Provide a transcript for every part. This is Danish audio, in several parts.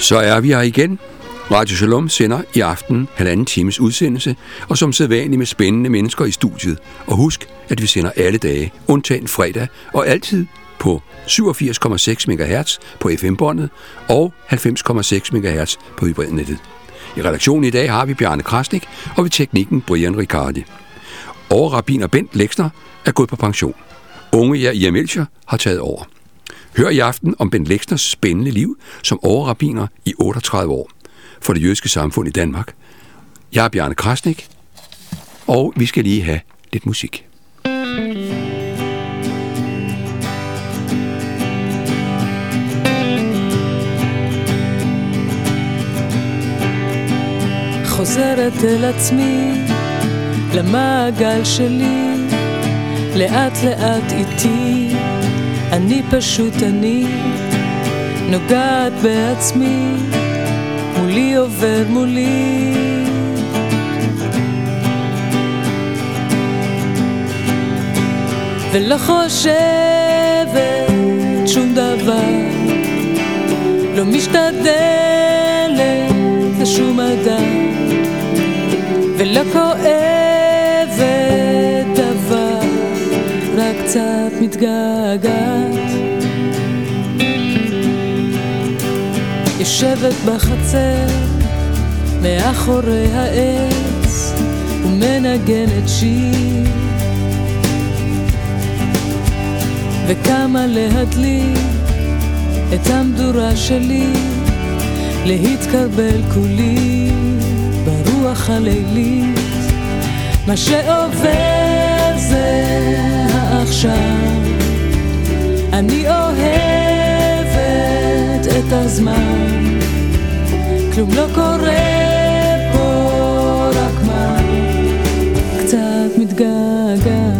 Så er vi her igen. Radio Shalom sender i aften 1,5 times udsendelse, og som sædvanligt med spændende mennesker i studiet. Og husk, at vi sender alle dage, undtagen fredag, og altid på 87,6 MHz på FM-båndet og 90,6 MHz på hybridnettet. I redaktionen i dag har vi Bjarne Krasnik, og ved teknikken Brian Ricardi. Overrabbiner Bent Leksner er gået på pension. Unge Jair Melchior har taget over. Hør i aften om Bent Leksners spændende liv som overrabbiner i 38 år for det jødiske samfund i Danmark. Jeg er Bjarne Krasnik, og vi skal lige have lidt musik. חוזרת אל עצמי, למעגל שלי, לאט לאט איתי, אני פשוט אני, נוגעת בעצמי, מולי עובר מולי. ולא חושבת שום דבר, לא משתדלת לשום אדם, ולא כואבת דבר, רק קצת מתגעגעת. יושבת בחצר מאחורי העץ ומנגנת שיר, וכמה להדליק את המדורה שלי, להתקרבל כולי ברוח הלילית. מה שעובר זה העכשיו, אני אוהבת את הזמן, כלום לא קורה פה, רק מה קצת מתגעגעת.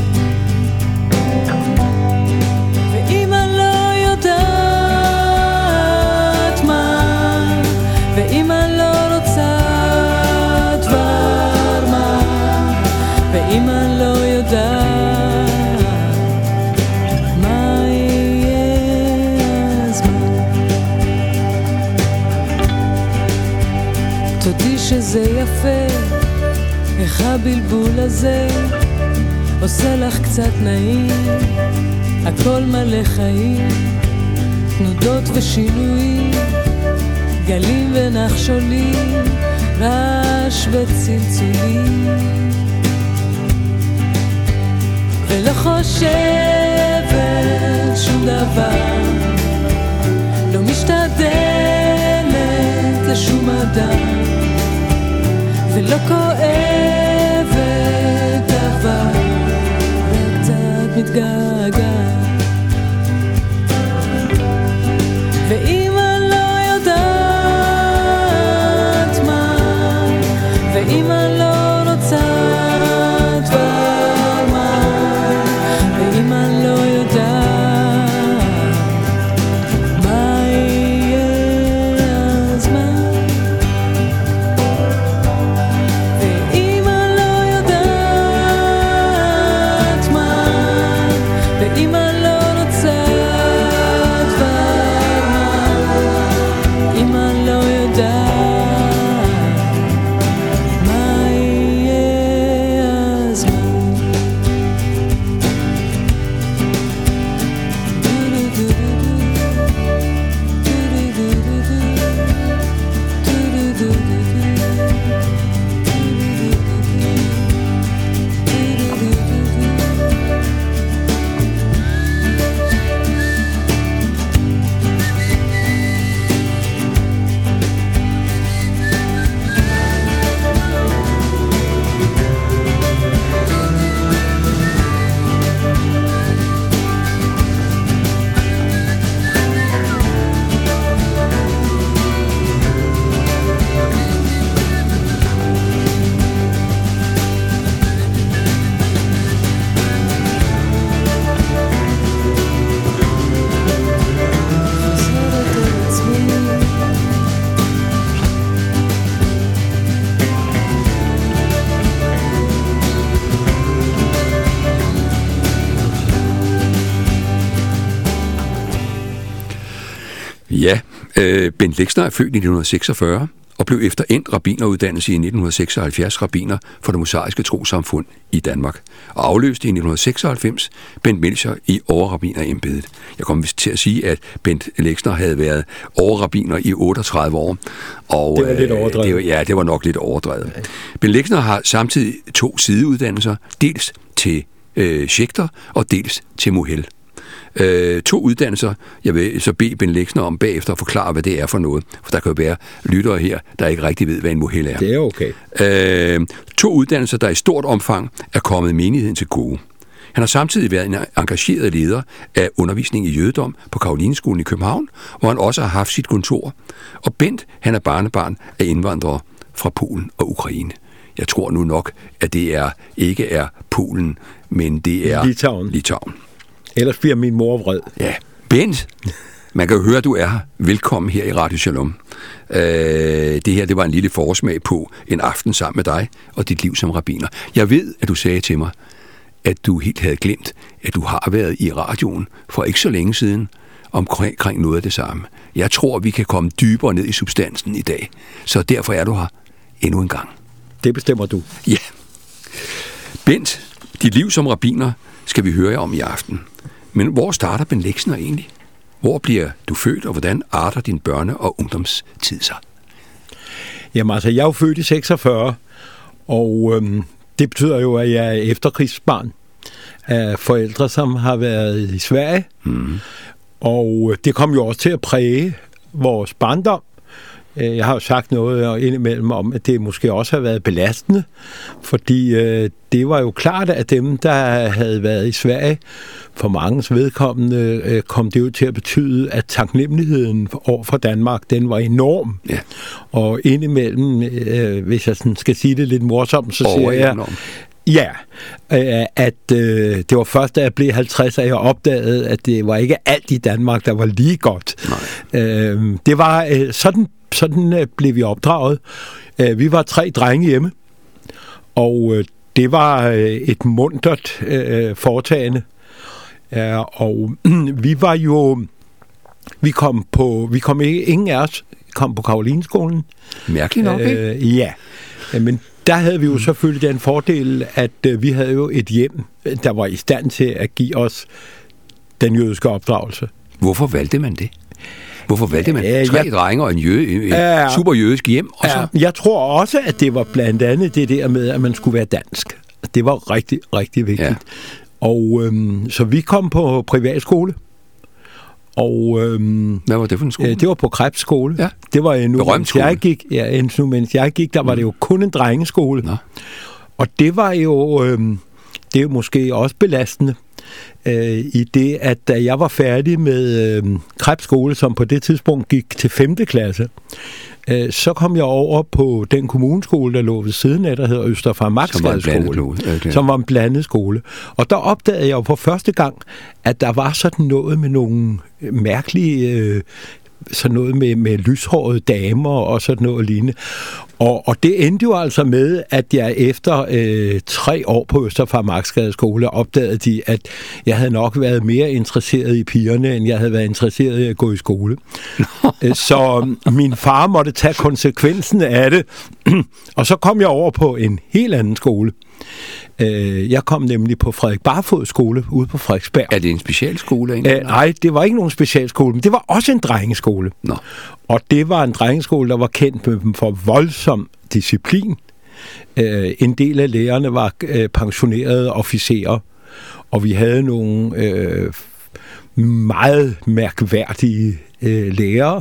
ואם אני לא יודעת מה, ואם אני לא רוצה דבר מה, ואם אני לא יודעת מה יהיה הזמן, תודי שזה יפה, איך הבלבול הזה עושה לך קצת נעים, הכל מלא חיים, תנודות ושינויים, גלים ונחשולים, רעש וצלצולים. ולא חושבת שום דבר, לא משתדלת לשום אדם, ולא כואבת דבר, רק קצת מתגעגעת. ואם אני לא יודעת מה, ואם אני לא רוצה דבר מה, ואם אני לא יודעת מה יהיה הזמן, ואם אני לא יודעת מה, ואם אני לא רוצה דבר מה, אם אני לא יודעת מה יהיה הזמן. Ja, Bent Lexner er født i 1946 og blev efter endt rabbineruddannelse i 1976 rabbiner for det mosaiske trossamfund i Danmark, og afløste i 1996 Bent Melcher i overrabbinerembedet. Jeg kom vist til at sige, at Bent Lexner havde været overrabbiner i 38 år. Og, det var lidt overdrevet. Det var nok lidt overdrevet. Okay. Bent Lexner har samtidig 2 sideuddannelser, dels til Schechter og dels til Mohel. 2 uddannelser. Jeg vil så bede Bent Lexner om bagefter at forklare, hvad det er for noget. For der kan jo være lyttere her, der ikke rigtig ved, hvad en Mohel er. Det er okay. 2 uddannelser, der i stort omfang er kommet menigheden til gode. Han har samtidig været en engageret leder af undervisning i jødedom på Carolineskolen i København, hvor han også har haft sit kontor. Og Bent, han er barnebarn af indvandrere fra Polen og Ukraine. Jeg tror nu nok, at det ikke er Polen, men det er Litauen. Ellers bliver min mor vred. Ja. Bent, man kan jo høre, at du er her. Velkommen her i Radio Shalom. Det her, det var en lille forsmag på en aften sammen med dig og dit liv som rabbiner. Jeg ved, at du sagde til mig, at du helt havde glemt, at du har været i radioen for ikke så længe siden omkring noget af det samme. Jeg tror, vi kan komme dybere ned i substansen i dag. Så derfor er du her endnu en gang. Det bestemmer du. Ja. Bent, dit liv som rabbiner skal vi høre om i aften. Men hvor starter Bent Lexner egentlig? Hvor bliver du født, og hvordan arter din børne- og ungdomstid sig? Jamen altså, jeg er jo født i 46, og det betyder jo, at jeg er efterkrigsbarn af forældre, som har været i Sverige. Mm. Og det kom jo også til at præge vores barndom. Jeg har jo sagt noget indimellem om, at det måske også har været belastende, fordi det var jo klart, at dem, der havde været i Sverige, for manges vedkommende, kom det jo til at betyde, at taknemmeligheden over for Danmark, den var enorm. Ja. Og indimellem, hvis jeg sådan skal sige det lidt morsomt, så siger jeg... Ja, at det var først, da jeg blev 50, at jeg opdagede, at det var ikke alt i Danmark, der var lige godt. Det var sådan blev vi opdraget. Vi var 3 drenge hjemme, og det var et muntert foretagende. Og ingen af os kom på Carolineskolen. Mærkeligt nok, ikke? Ja, men der havde vi jo selvfølgelig den fordel, at vi havde jo et hjem, der var i stand til at give os den jødiske opdragelse. Hvorfor valgte man det? Hvorfor valgte man 3 drenge og en super jødisk hjem? Og så? Jeg tror også, at det var blandt andet det der med, at man skulle være dansk. Det var rigtig, rigtig vigtigt. Ja. Og så vi kom på privatskole. Og, hvad var det for en skole? Det var på Krebs skole. Ja. Det var endnu, mens jeg gik, der var det jo kun en drengeskole. Nå. Og det var jo, det er jo måske også belastende, i det, at da jeg var færdig med Krebs skole, som på det tidspunkt gik til 5. klasse, så kom jeg over på den kommuneskole, der lå ved siden af, der hedder Østerfarmarksgade skole, som var en blandet skole. Og der opdagede jeg jo for første gang, at der var sådan noget med nogle mærkelige, sådan noget med lyshårede damer og sådan noget lignende. Og det endte jo altså med, at jeg efter 3 år på Østerfarmarksgade skole opdagede de, at jeg havde nok været mere interesseret i pigerne, end jeg havde været interesseret i at gå i skole. Så min far måtte tage konsekvensen af det, og så kom jeg over på en helt anden skole. Jeg kom nemlig på Frederik Barfods skole ude på Frederiksberg. Er det en specialskole? Nej, det var ikke nogen specialskole, men det var også en drengeskole. Nå. Og det var en drengeskole, der var kendt for voldsom disciplin. En del af lærerne var pensionerede officerer, og vi havde nogle meget mærkværdige lærere.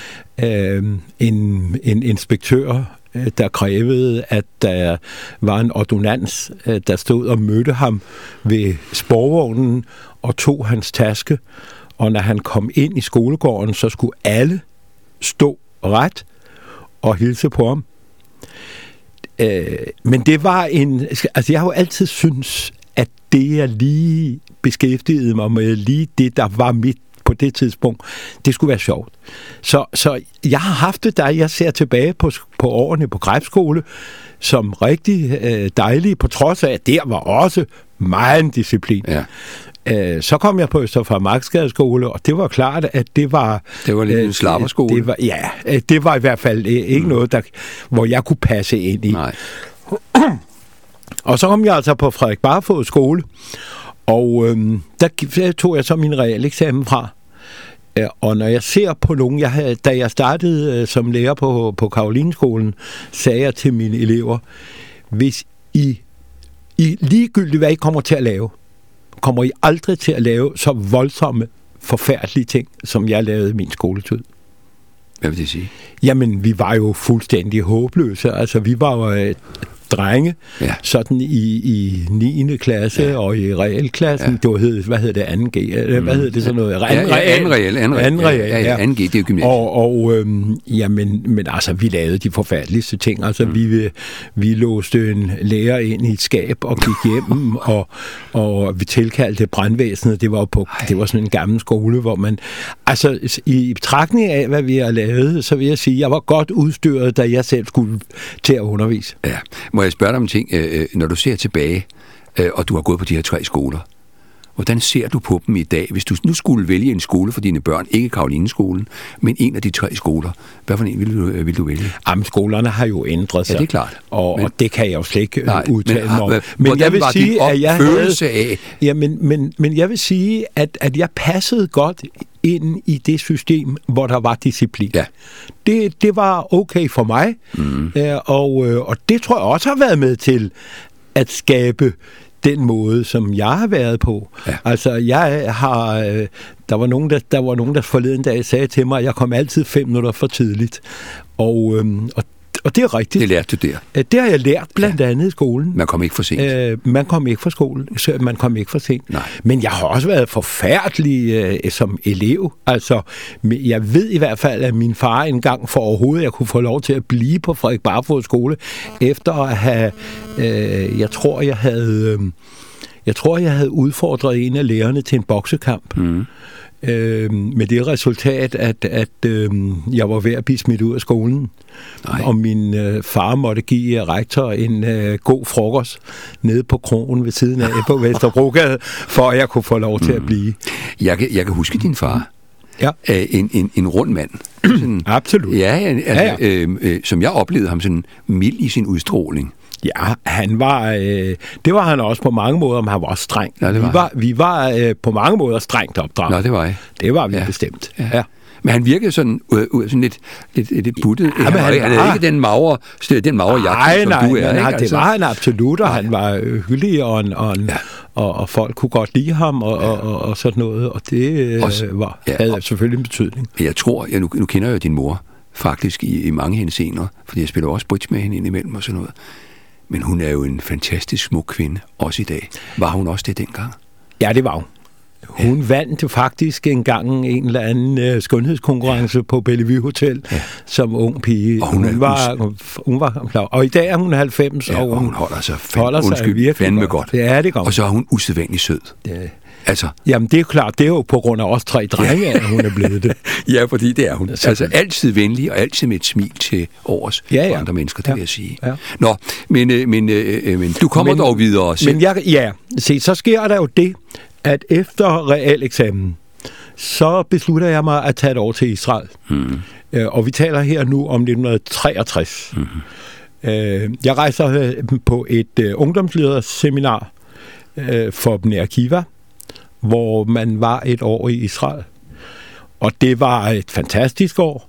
En inspektør, der krævede, at der var en ordonnans, der stod og mødte ham ved sporvognen og tog hans taske. Og når han kom ind i skolegården, så skulle alle stå ret og hilse på ham. Men det var jeg har jo altid syntes, at det jeg lige beskæftigede mig med, lige det, der var mit på det tidspunkt, det skulle være sjovt. Så jeg har haft det, der jeg ser tilbage på årene på Krebsskole, som rigtig dejlige, på trods af, at der var også meget disciplin. Så kom jeg på Øster Farimagsgade skole, og det var klart, at det var... Det var lidt en slapperskole. Det var i hvert fald ikke noget, hvor jeg kunne passe ind i. Nej. Og så kom jeg altså på Frederik Barfods skole, og der tog jeg så min realeksamen fra. Og når jeg ser på nogen, da jeg startede som lærer på Karolinskolen, sagde jeg til mine elever, hvis I ligegyldigt hvad I kommer til at lave, kommer I aldrig til at lave så voldsomme, forfærdelige ting, som jeg lavede i min skoletid. Hvad vil det sige? Jamen, vi var jo fuldstændig håbløse. Altså, vi var jo drenge, sådan i 9. klasse og i realklassen. Det var, hvad hed det, 2G? Hvad hed det sådan noget? Anden real. 2G, det er jo gymnasiet. Men altså, vi lavede de forfærdeligste ting. Altså, vi låste en lærer ind i et skab og gik hjem, og vi tilkaldte brandvæsenet. Det var sådan en gammel skole, hvor man... Altså, i betragtning af, hvad vi har lavet, så vil jeg sige, at jeg var godt udstyret, da jeg selv skulle til at undervise. Ja. Må jeg spørge dig om ting, når du ser tilbage, og du har gået på de her 3 skoler, hvordan ser du på dem i dag? Hvis du nu skulle vælge en skole for dine børn, ikke Karolinskolen, men en af de 3 skoler, hvad for en vil du vælge? Jamen, skolerne har jo ændret sig. Ja, det er klart. Og det kan jeg jo slet ikke udtale mig om. Men jeg vil sige, at jeg havde... Ja, men jeg vil sige, at jeg passede godt ind i det system, hvor der var disciplin. Ja. Det var okay for mig, og det tror jeg også har været med til at skabe den måde, som jeg har været på. Ja. Altså, der var nogen, der forleden dag sagde til mig, at jeg kom altid 5 minutter for tidligt. Og det er rigtigt. Det lærte du der? Det har jeg lært blandt andet i skolen. Man kom ikke for sent? Man kom ikke for sent. Nej. Men jeg har også været forfærdelig som elev. Altså, jeg ved i hvert fald, at min far engang for overhovedet, jeg kunne få lov til at blive på Frederik Barfods skole, efter at have, jeg tror, jeg havde udfordret en af lærerne til en boksekamp. Med det resultat, at jeg var ved at blive smidt ud af skolen. Nej. Og min far måtte give rektor en god frokost nede på krogen ved siden af på Vesterbrogade, for at jeg kunne få lov til at blive. Jeg kan huske din far. Ja. En rund mand. Sådan, absolut. Som jeg oplevede ham sådan mild i sin udstråling. Ja, det var han også på mange måder, men han var også streng. Ja, vi var på mange måder strengt opdraget. Nå, det var jeg. Det var vi bestemt. Ja. Men han virkede sådan lidt buttet. Han havde ikke den magre jakke, som du er. Nej, det var han absolut, og han var hyggelig, og folk kunne godt lide ham, og sådan noget, og det havde selvfølgelig en betydning. Jeg tror, nu kender jeg jo din mor, faktisk i mange henseender, fordi jeg spiller også bridge med hende indimellem og sådan noget. Men hun er jo en fantastisk smuk kvinde, også i dag. Var hun også det dengang? Ja, det var hun. Hun vandt faktisk engang en eller anden skønhedskonkurrence på Bellevue Hotel som ung pige. Og hun var klar. Og i dag er hun 90, og hun holder sig virkelig fandme godt. Ja, det gør hun. Og så er hun usædvanligt sød. Ja. Altså. Jamen, det er jo klart, det er jo på grund af os 3 drenge, at hun er blevet det. Ja, fordi det er hun. Altså altid venlig, og altid med et smil til overs for andre mennesker, det vil jeg sige. Ja. Nå, men du kommer dog videre. Så sker der jo det, at efter realeksamen, så beslutter jeg mig at tage et år til Israel. Og vi taler her nu om 1963. Jeg rejser på et ungdomslederseminar for Bnei Akiva, hvor man var et år i Israel. Og det var et fantastisk år.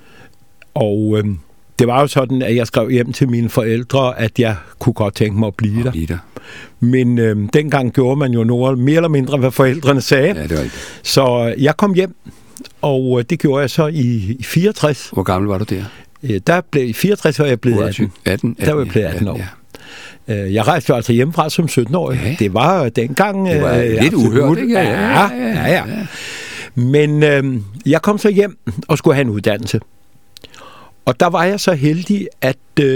Og det var jo sådan, at jeg skrev hjem til mine forældre, at jeg kunne godt tænke mig at blive der. Men dengang gjorde man jo noget mere eller mindre, hvad forældrene sagde. Ja, det var ikke. Så jeg kom hjem, og det gjorde jeg så i 64. Hvor gammel var du der? I 64 var jeg blevet 18. Der var jeg blevet 18 år. Ja. Jeg rejste jo altså hjemmefra som 17-årig. Ja. Det var dengang... Det var lidt uhørt, ikke? Ja. Men jeg kom så hjem og skulle have en uddannelse. Og der var jeg så heldig, at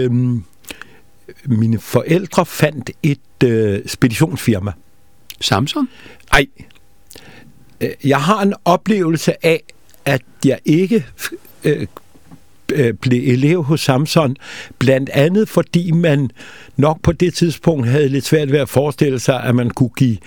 mine forældre fandt et speditionsfirma. Samson? Nej. Jeg har en oplevelse af, at jeg ikke blev elev hos Samson, blandt andet fordi man nok på det tidspunkt havde lidt svært ved at forestille sig, at man kunne give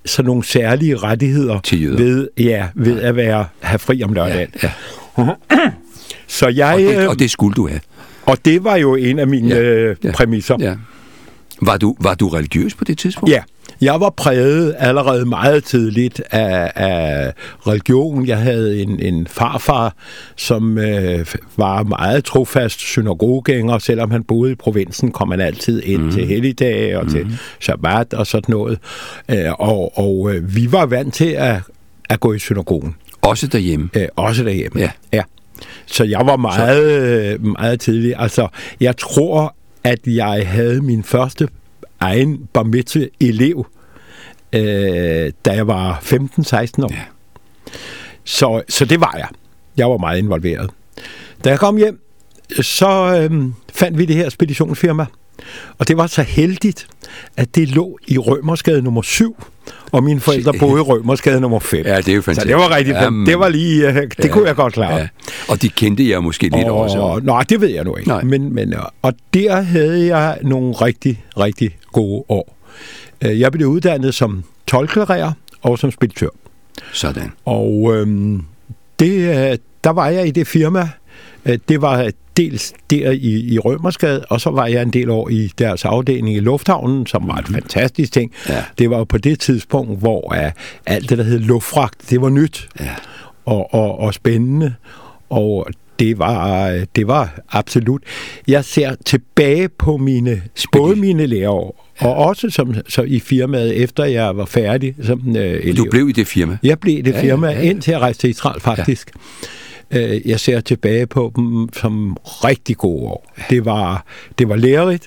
sådan nogle særlige rettigheder ved at have fri om lørdagen. Ja. Så jeg... Og det skulle du have. Og det var jo en af mine præmisser. Ja. Var du religiøs på det tidspunkt? Ja. Jeg var præget allerede meget tidligt af religion. Jeg havde en farfar, som var meget trofast synagogegænger. Selvom han boede i provinsen, kom han altid ind til helligdage og til sabbat og sådan noget. Og vi var vant til at gå i synagogen. Også derhjemme? Også derhjemme, ja. Så jeg var meget tidlig. Altså, jeg tror, at jeg havde min første egen bar mitzvah elev, da jeg var 15-16 år. Ja. Så det var jeg. Jeg var meget involveret. Da jeg kom hjem, så fandt vi det her speditionsfirma. Og det var så heldigt, at det lå i Rømersgade nummer 7, og mine forældre boede i Rømersgade nummer 5. Ja, det er jo fantastisk. Så det var rigtig det var lige, det kunne jeg godt klare. Ja. Og de kendte jeg måske lidt også. Nej, det ved jeg nu ikke. Men, og der havde jeg nogle rigtig, rigtig gode år. Jeg blev uddannet som tolklærer og som speditør. Sådan. Og der var jeg i det firma. Det var dels der i Rømersgade, og så var jeg en del år i deres afdeling i Lufthavnen, som var et fantastisk ting. Ja. Det var på det tidspunkt, hvor alt det, der hed luftfragt, det var nyt og spændende, og det var absolut. Jeg ser tilbage på både mine læreår, og også så i firmaet, efter jeg var færdig som elev. Du blev i det firma? Jeg blev i det firma, indtil jeg rejste til Israel, faktisk. Ja. Jeg ser tilbage på dem som rigtig gode år. Det var lærerigt.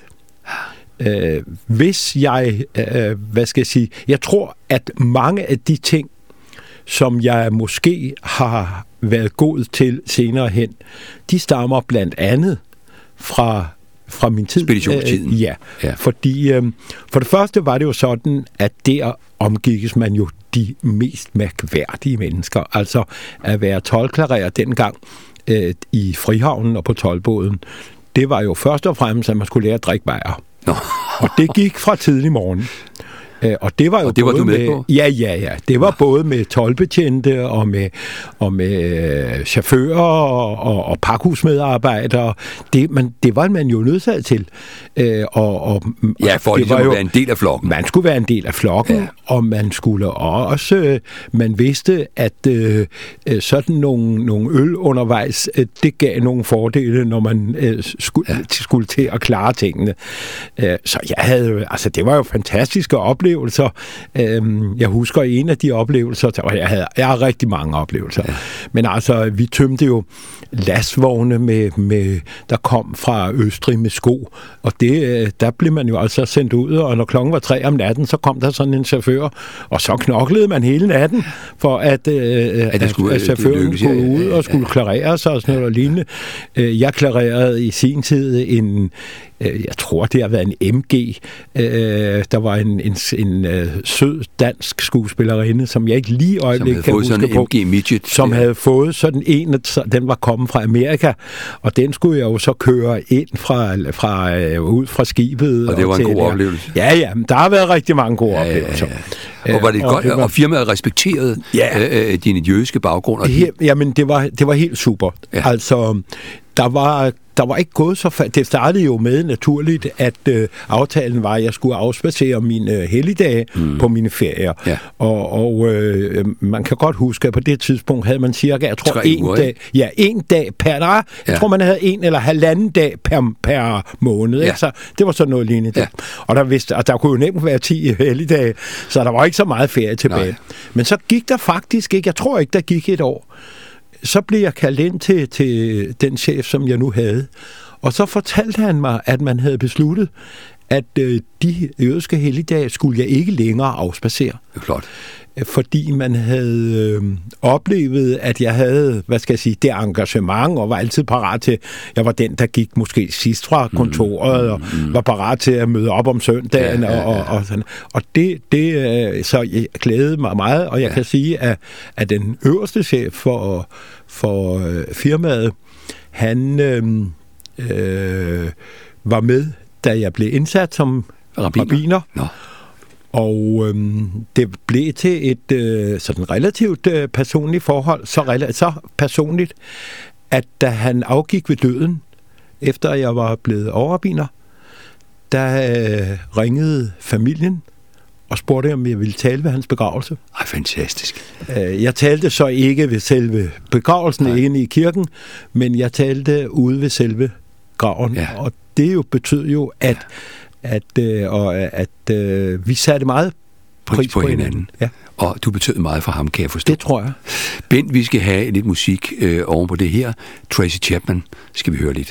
Hvis jeg, jeg tror, at mange af de ting, som jeg måske har været god til senere hen, de stammer blandt andet fra min tid. Speditionstiden. Ja, fordi for det første var det jo sådan, at der omgikkes man jo de mest mærkværdige mennesker. Altså at være tolklærer dengang i Frihavnen og på toldbåden, det var jo først og fremmest, at man skulle lære at drikke bajer. Og det gik fra tidlig morgen. Og det var jo det var du med på? Ja. Det var både med toldbetjente og med chauffører og pakhusmedarbejdere. Det var man jo nødsaget til. For det var jo være en del af flokken. Man skulle være en del af flokken, og man skulle også, man vidste, at sådan nogle øl undervejs, det gav nogle fordele, når man skulle til at klare tingene. Så jeg havde, altså det var jo fantastiske oplevelser. Jeg husker en af de oplevelser, og jeg har rigtig mange oplevelser. Ja. Men altså, vi tømte jo lastvogne med der kom fra Østrig med sko, og der blev man jo altså sendt ud, og når klokken var 3 om natten, så kom der sådan en chauffør, og så knoklede man hele natten, for at chaufføren skulle ud og skulle klarere sig og sådan noget lignende. Jeg klarerede i sin tid jeg tror, det har været en MG. Der var en sød dansk skuespillerinde, som jeg ikke lige i øjeblikket kan huske på. MG Midget. Som havde fået sådan en, den var kommet fra Amerika, og den skulle jeg jo så køre ind ud fra skibet. Og det var en god oplevelse. Ja, der har været rigtig mange gode oplevelser. Og var det godt, og firmaet respekterede din jødiske baggrund? Jamen, det var helt super. Ja. Altså, der var ikke gået så det startede jo med naturligt, at aftalen var, at jeg skulle afspacere mine helligdage på mine ferier. Ja. Og man kan godt huske, at på det tidspunkt havde man cirka, jeg tror, en dag per dag. Jeg tror, man havde 1 eller 1,5 dag per måned. Ja. Så det var sådan noget lignende. Ja. Og der kunne jo nemt være 10 helligdage, så der var ikke så meget ferie tilbage. Nej. Men så gik der faktisk ikke, jeg tror ikke, der gik et år. Så blev jeg kaldt ind til den chef, som jeg nu havde. Og så fortalte han mig, at man havde besluttet, at de jødiske helligdage skulle jeg ikke længere afspacere. Det er flot. Fordi man havde oplevet, at jeg havde, det engagement, og var altid parat til, jeg var den, der gik måske sidst fra kontoret, og var parat til at møde op om søndagen, og sådan. Og så jeg glædede mig meget, og jeg kan sige, at den øverste chef for firmaet, han var med, da jeg blev indsat som rabbiner. Og det blev til et sådan relativt personligt forhold, så personligt, at da han afgik ved døden, efter jeg var blevet overrabbiner, der ringede familien og spurgte, om jeg ville tale ved hans begravelse. Ej, fantastisk. Jeg talte så ikke ved selve begravelsen inde i kirken, men jeg talte ude ved selve graven. Ja. Og det jo betød jo, at vi satte meget pris på hinanden. Ja. Og du betød meget for ham, kan jeg forstå. Det tror jeg. Bent, vi skal have lidt musik oven på det her. Tracy Chapman skal vi høre lidt.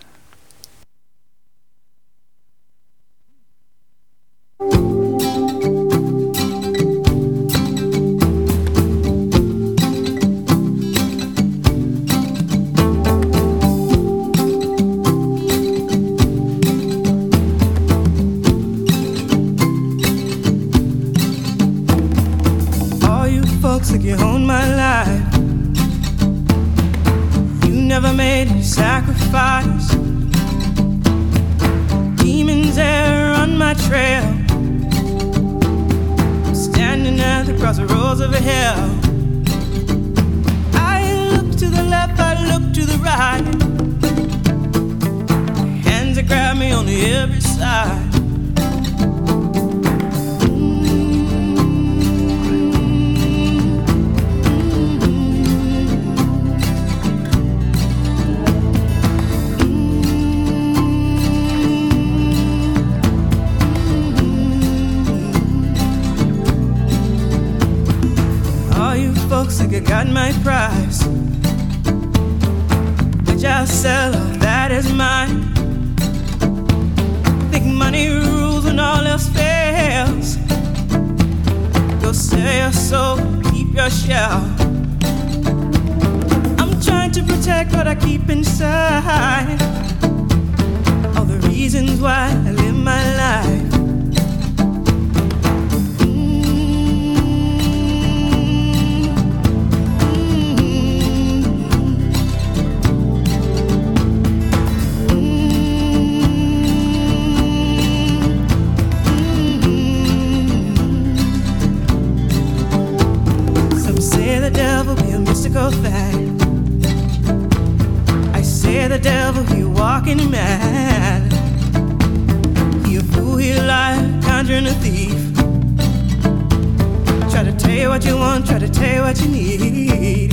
Like you own my life. You never made a sacrifice. Demons there on my trail. I'm standing at the crossroads of hell. I look to the left, I look to the right. Hands that grab me on every side. Folks think I got my price, which I'll sell, all that is mine. Think money rules when all else fails. Go sell your soul, keep your shell. I'm trying to protect what I keep inside. All the reasons why I live my life. Thing. I say the devil, he walking mad. He a fool, he a liar, conjuring a thief. Try to tell you what you want, try to tell you what you need.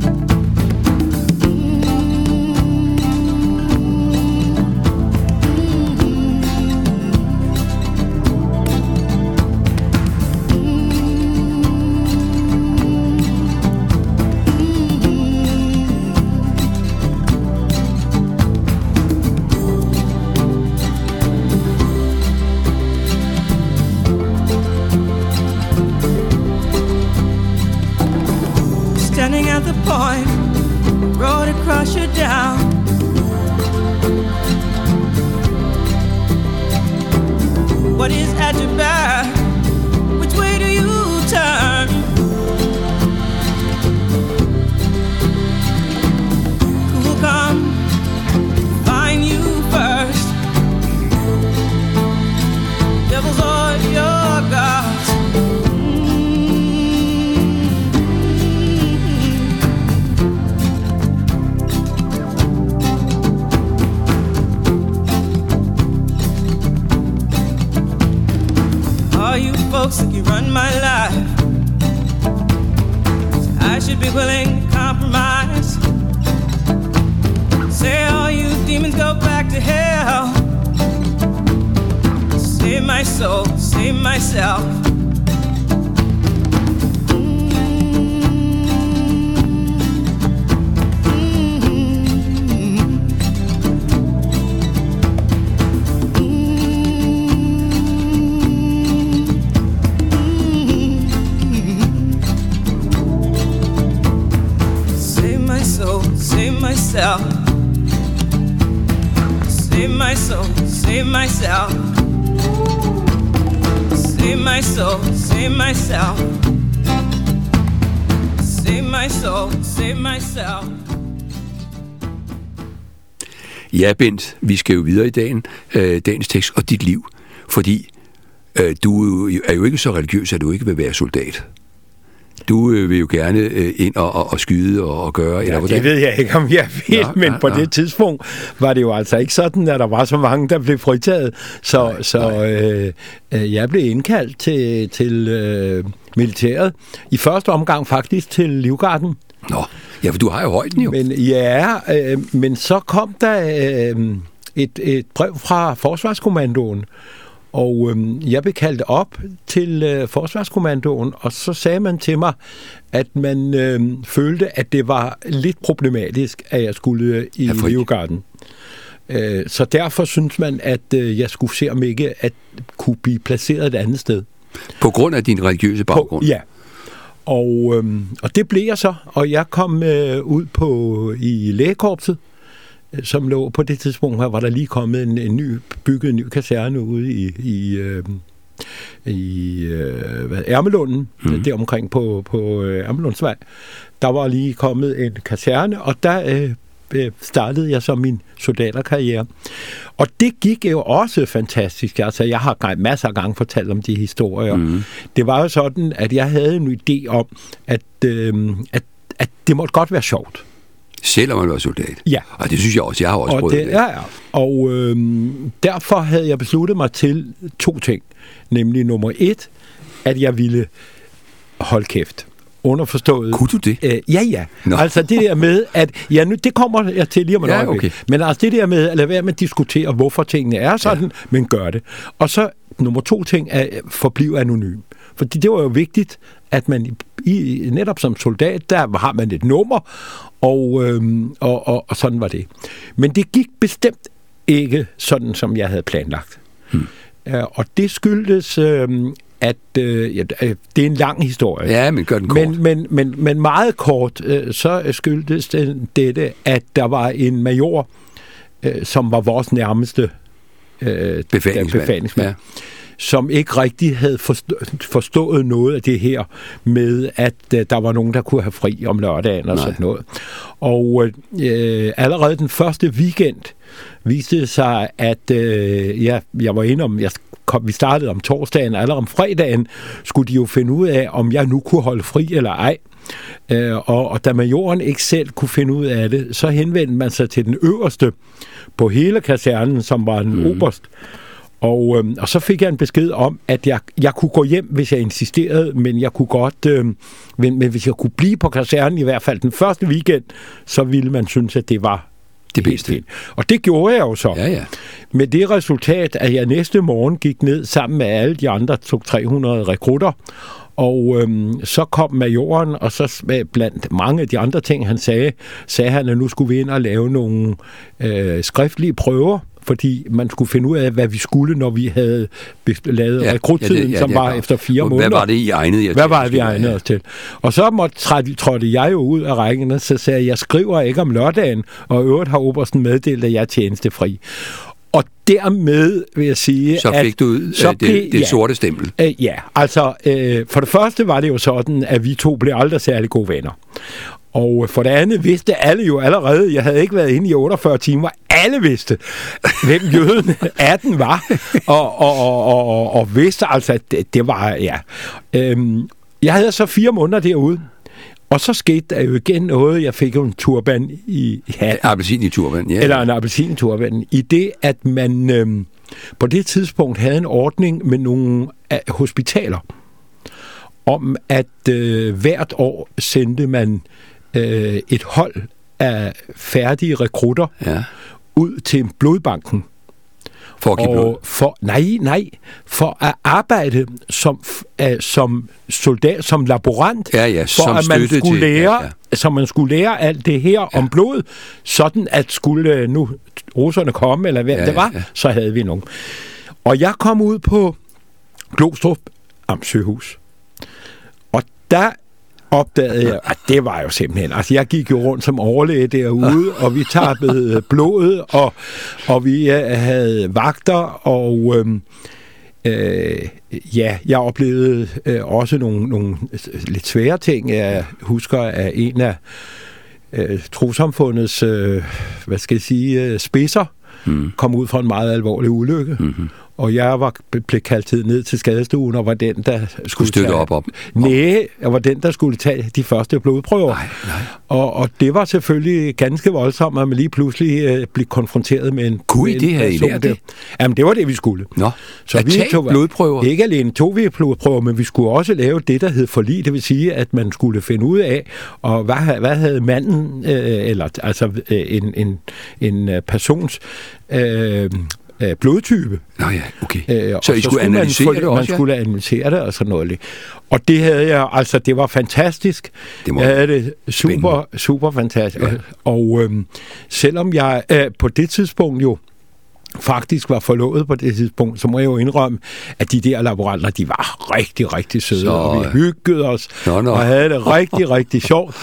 What is at your back? Which way do you turn? Who will come find you first? Devils or your gods? You folks think you run my life. I should be willing to compromise. Say all you demons go back to hell. Save my soul, save myself. Save myself. Save my soul, save myself. Save my soul, save myself. Save my soul, save myself. Ja, Bent, vi skal jo videre i dagens tekst og dit liv, fordi Du er jo ikke så religiøs, at du ikke vil være soldat. Du vil jo gerne ind og skyde og gøre. Ja, det ved jeg ikke, om jeg vil, men på det tidspunkt var det jo altså ikke sådan, at der var så mange, der blev fritaget. Så jeg blev indkaldt til militæret. I første omgang faktisk til Livgarden. Nå, ja, for du har jo højden jo. Men så kom der et brev fra Forsvarskommandoen, og jeg blev kaldt op til Forsvarskommandoen, og så sagde man til mig, at man følte, at det var lidt problematisk, at jeg skulle i Livgarden. Så derfor synes man, at jeg skulle se om ikke at kunne blive placeret et andet sted. På grund af din religiøse baggrund? Ja. Og det blev jeg så, og jeg kom ud i lægekorpset, som lå på det tidspunkt her, var der lige kommet en ny kaserne ude i Ermelunden, der omkring på Ermelundsvej. Der var lige kommet en kaserne, og der startede jeg så min soldaterkarriere. Og det gik jo også fantastisk. Altså, jeg har masser af gange fortalt om de historier. Det var jo sådan, at jeg havde en idé om, at det måtte godt være sjovt. Selvom man var soldat? Ja. Og det synes jeg også. Jeg har også prøvet det. Ja. Og derfor havde jeg besluttet mig til 2 ting. Nemlig nummer 1, at jeg ville holde kæft. Underforstået. Kunne du det? Ja. Nå. Altså det der med, at det kommer jeg til lige om et øjeblik. Okay. Men altså det der med at lade være med at diskutere, hvorfor tingene er sådan, men gør det. Og så nummer 2 ting er at forblive anonym. Fordi det var jo vigtigt, at man netop som soldat, der har man et nummer, og sådan var det. Men det gik bestemt ikke sådan, som jeg havde planlagt. Og det skyldtes, at det er en lang historie. Ja, men gør den kort. Men meget kort, så skyldtes dette, at der var en major, som var vores nærmeste befalingsmand. Som ikke rigtig havde forstået noget af det her med, at der var nogen, der kunne have fri om lørdagen og sådan noget. Og allerede den første weekend viste det sig, at jeg var inde om, vi startede om torsdagen, eller om fredagen skulle de jo finde ud af, om jeg nu kunne holde fri eller ej. Og da majoren ikke selv kunne finde ud af det, så henvendte man sig til den øverste på hele kasernen, som var en oberst. Og så fik jeg en besked om, at jeg kunne gå hjem, hvis jeg insisterede, men jeg kunne godt, men hvis jeg kunne blive på kasernen i hvert fald den første weekend, så ville man synes, at det var det bedste. Og det gjorde jeg jo så. Ja. Med det resultat, at jeg næste morgen gik ned sammen med alle de andre 300 rekrutter, og så kom majoren, og så blandt mange af de andre ting, han sagde han, at nu skulle vi ind og lave nogle skriftlige prøver, fordi man skulle finde ud af, hvad vi skulle, når vi havde lavet rekruttiden, som var efter 4 måneder. Hvad var det, I egnede jer til? Hvad var det, vi egnede os til? Og så trådte jeg jo ud af rækken, og så sagde jeg skriver ikke om lørdagen, og i øvrigt har obersten meddelt, at jeg er tjenestefri. Og dermed vil jeg sige, så fik du det sorte stempel. Altså for det første var det jo sådan, at vi 2 blev aldrig særlig gode venner. Og for det andet vidste alle jo allerede, jeg havde ikke været inde i 48 timer, alle vidste, hvem jøden 18 var, og vidste altså, at det var, jeg havde så 4 måneder derude, og så skete der jo igen noget, jeg fik jo en turban i hatten. Appelsin i turban, ja. Eller en appelsin i turban, i det, at man på det tidspunkt havde en ordning med nogle hospitaler, om at hvert år sendte man et hold af færdige rekrutter ud til blodbanken. For at give blod? Nej. For at arbejde som soldat, som laborant. For at man skulle lære, så man skulle lære alt det her om blod, sådan at skulle nu russerne komme, eller hvad det var, så havde vi nogen. Og jeg kom ud på Glostrup Amtssygehus. Og der opdagede jeg, at det var jo simpelthen, altså jeg gik jo rundt som overlæge derude, og vi tappede blodet, og vi havde vagter, og jeg oplevede også nogle lidt svære ting. Jeg husker, at en af trossamfundets, spidser kom ud fra en meget alvorlig ulykke, og jeg blev kaldt ned til skadestuen, og var den, der skulle støtte op. Nej, jeg var den, der skulle tage de første blodprøver. Nej. Og det var selvfølgelig ganske voldsomt, at man lige pludselig blev konfronteret med en... Kunne I det, havde I lært det? Jamen, det var det, vi skulle. Nå, så vi tog blodprøver? Ikke alene tog vi blodprøver, men vi skulle også lave det, der hed forlig. Det vil sige, at man skulle finde ud af, og hvad havde manden, eller altså en persons... blodtype. Nå ja, okay. Så I skulle analysere det også? Man skulle analysere det og sådan noget. Og det havde jeg, altså det var fantastisk. Jeg havde det super fantastisk. Ja. Og selvom jeg på det tidspunkt jo faktisk var forlovet på det tidspunkt, så må jeg jo indrømme, at de der laboranter, de var rigtig, rigtig søde, og vi hyggede os, og havde det rigtig, rigtig sjovt.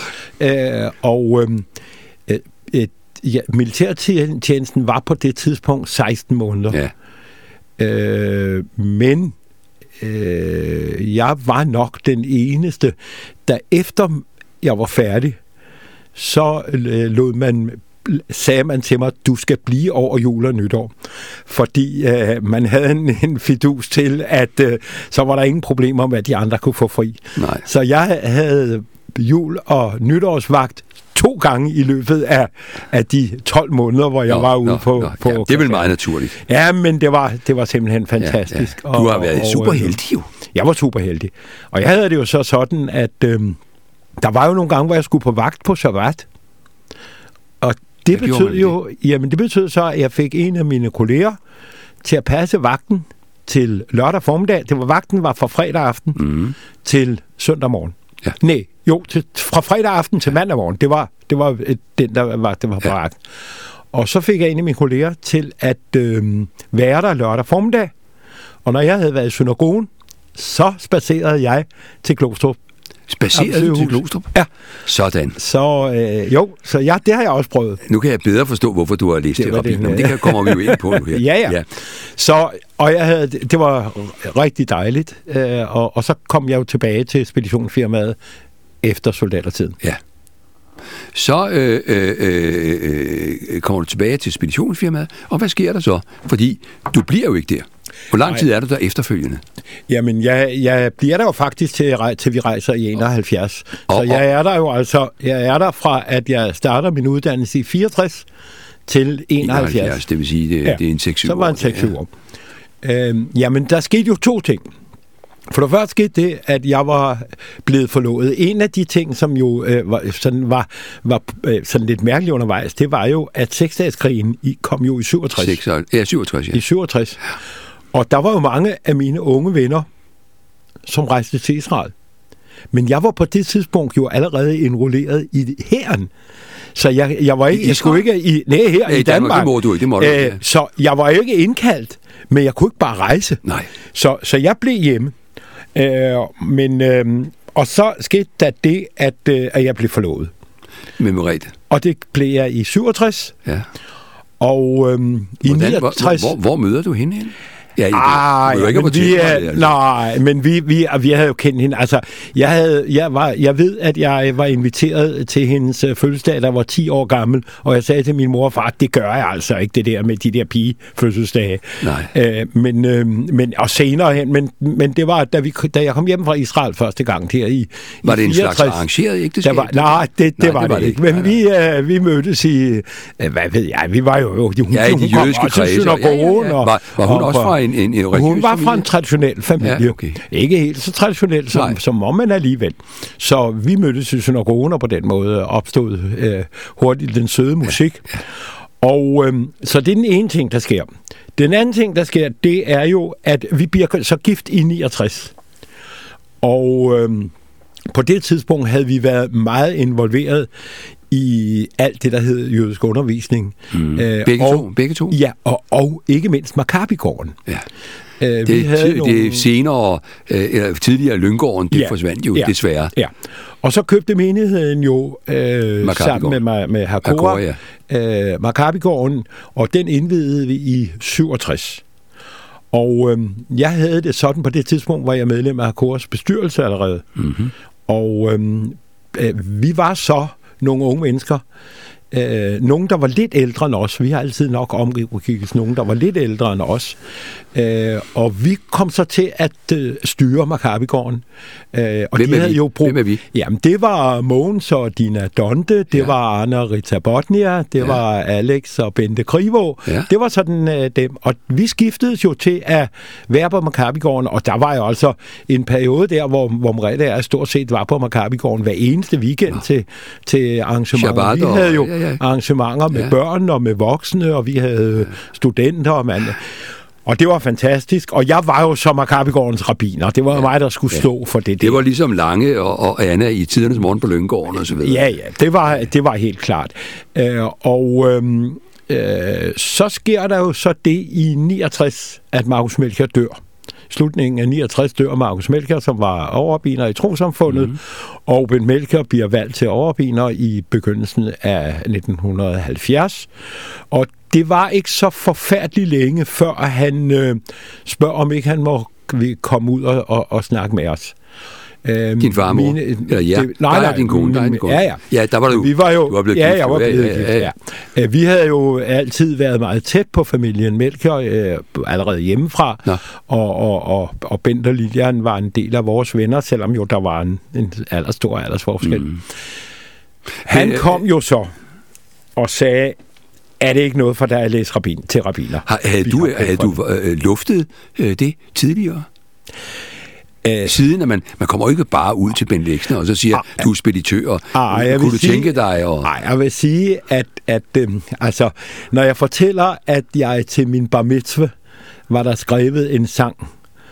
Ja, militærtjenesten var på det tidspunkt 16 måneder. Ja. Men jeg var nok den eneste, der efter jeg var færdig, så sagde man til mig, du skal blive over jul og nytår. Fordi man havde en fidus til, at så var der ingen problemer med, at de andre kunne få fri. Nej. Så jeg havde jul- og nytårsvagt 2 gange i løbet af de 12 måneder, hvor jeg var ude på... Ja, det er vel meget naturligt. Ja, men det var simpelthen fantastisk. Ja. Du har været superheldig jo. Jeg var superheldig. Og jeg havde det jo så sådan, at der var jo nogle gange, hvor jeg skulle på vagt på sabbat. Og det betød så, at jeg fik en af mine kolleger til at passe vagten til lørdag formiddag. Vagten var fra fredag aften til søndag morgen. Ja. Nej, fra fredag aften til mandag morgen. Det var den, der var på vagt. Og så fik jeg en af mine kolleger til at være der lørdag formiddag. Og når jeg havde været i synagogen, så spacerede jeg til Glostrup. Spacerede du til Glostrup? Ja. Sådan. Så det har jeg også prøvet. Nu kan jeg bedre forstå, hvorfor du har læst det rabbin. Det kommer vi jo ind på nu her. Ja. Så, og det var rigtig dejligt. Og så kom jeg jo tilbage til speditionsfirmaet efter soldatertiden. Ja. Så kommer du tilbage til speditionsfirmaet, og hvad sker der så? Fordi du bliver jo ikke der. Hvor lang tid er du der efterfølgende? Jamen, jeg bliver der jo faktisk til vi rejser i 71. Så jeg er der jo altså, jeg er der fra, at jeg starter min uddannelse i 64 til 71. Det vil sige, det er en 6-7 år. Så var en 6-7 år. Jamen, der skete jo 2 ting. For det første skete det, at jeg var blevet forlovet. En af de ting, som jo var sådan lidt mærkeligt undervejs, det var jo, at 6-dageskrigen kom jo i 67. 67, ja. I 67. Og der var jo mange af mine unge venner, som rejste til Israel. Men jeg var på det tidspunkt jo allerede indrulleret i hæren. Så jeg var ikke... Jeg skulle ikke i Danmark. Det må du ikke. Så jeg var ikke indkaldt, men jeg kunne ikke bare rejse. Nej. Så jeg blev hjemme. Og så skete der det, at jeg blev forlovet. Med Merete. Og det blev jeg i 67. Ja. Og i 69... Hvor møder du hende hen? Men vi havde jo kendt hende. Altså, jeg ved, at jeg var inviteret til hendes fødselsdag, der var 10 år gammel, og jeg sagde til min mor og far, det gør jeg altså ikke, det der med de der pige-fødselsdage. Men og senere hen, men det var, da jeg kom hjem fra Israel første gang her i var det en 64, slags arrangeret ægteskab? Nej, det var det ikke. Men vi mødtes i, hvad ved jeg, vi var jo de jødiske kredse. Var hun også fra en hun var fra en traditionel familie. Ja, okay. Ikke helt så traditionel som om man alligevel. Så vi mødtes i synagogen, og på den måde opstod hurtigt den søde musik. Ja. Og så det er den ene ting, der sker. Den anden ting, der sker, det er jo, at vi bliver så gift i 69. Og på det tidspunkt havde vi været meget involveret i alt det, der hed jødisk undervisning. Begge to? Ja, og ikke mindst Maccabigården. Ja. Det senere, eller tidligere Lyngården, det forsvandt jo desværre. Ja. Og så købte menigheden jo sammen med Hakora, Maccabigården, og den indviede vi i 67. Og jeg havde det sådan på det tidspunkt, hvor jeg medlem af Hakoras bestyrelse allerede. Mm-hmm. Og vi var så nogle unge mennesker, nogen, der var lidt ældre end os. Vi har altid nok omgivet nogen, der var lidt ældre end os. Og vi kom så til at styre Maccabigården. Og Hvem er vi? Jamen, det var Mogens og Dina Donte, det var Arne og Rita Botnia, det var Alex og Bente Krivå. Ja. Det var sådan dem. Og vi skiftede jo til at være på Maccabigården, og der var jo altså en periode der, hvor Merete og jeg stort set var på Maccabigården hver eneste weekend til arrangementer. Vi havde jo arrangementer med børn og med voksne, og vi havde studenter og og det var fantastisk, og jeg var jo som Maccabigårdens rabbiner. Det var mig, der skulle stå for det. Det var ligesom Lange og Anna i Tidernes Morgen på Lyngården og så videre. Ja, det var helt klart. Så sker der jo så det i 69, at Marcus Melchior dør. Slutningen af 69 dør Marcus Melchior, som var overrabbiner i Trossamfundet, og Bent Melchior bliver valgt til overrabbiner i begyndelsen af 1970. Og det var ikke så forfærdeligt længe, før han spørger, om ikke han må komme ud og snakke med os. Din farmor? Nej, din kone. Ja, der var du. Vi var jo, du var blevet gift. Jeg var blevet gift, ja. Vi havde jo altid været meget tæt på familien Melchior, allerede hjemmefra, og Bent og Lilian var en del af vores venner, selvom jo der var en stor aldersforskel. Han kom jo så og sagde, er det ikke noget for dig at læse til rabbiner? Havde du luftet det tidligere? Siden, at man kommer jo ikke bare ud til Bent Lexner og så siger, du er speditør, kunne du tænke dig? Nej, jeg vil sige, at altså, når jeg fortæller, at jeg til min bar mitzvah var der skrevet en sang,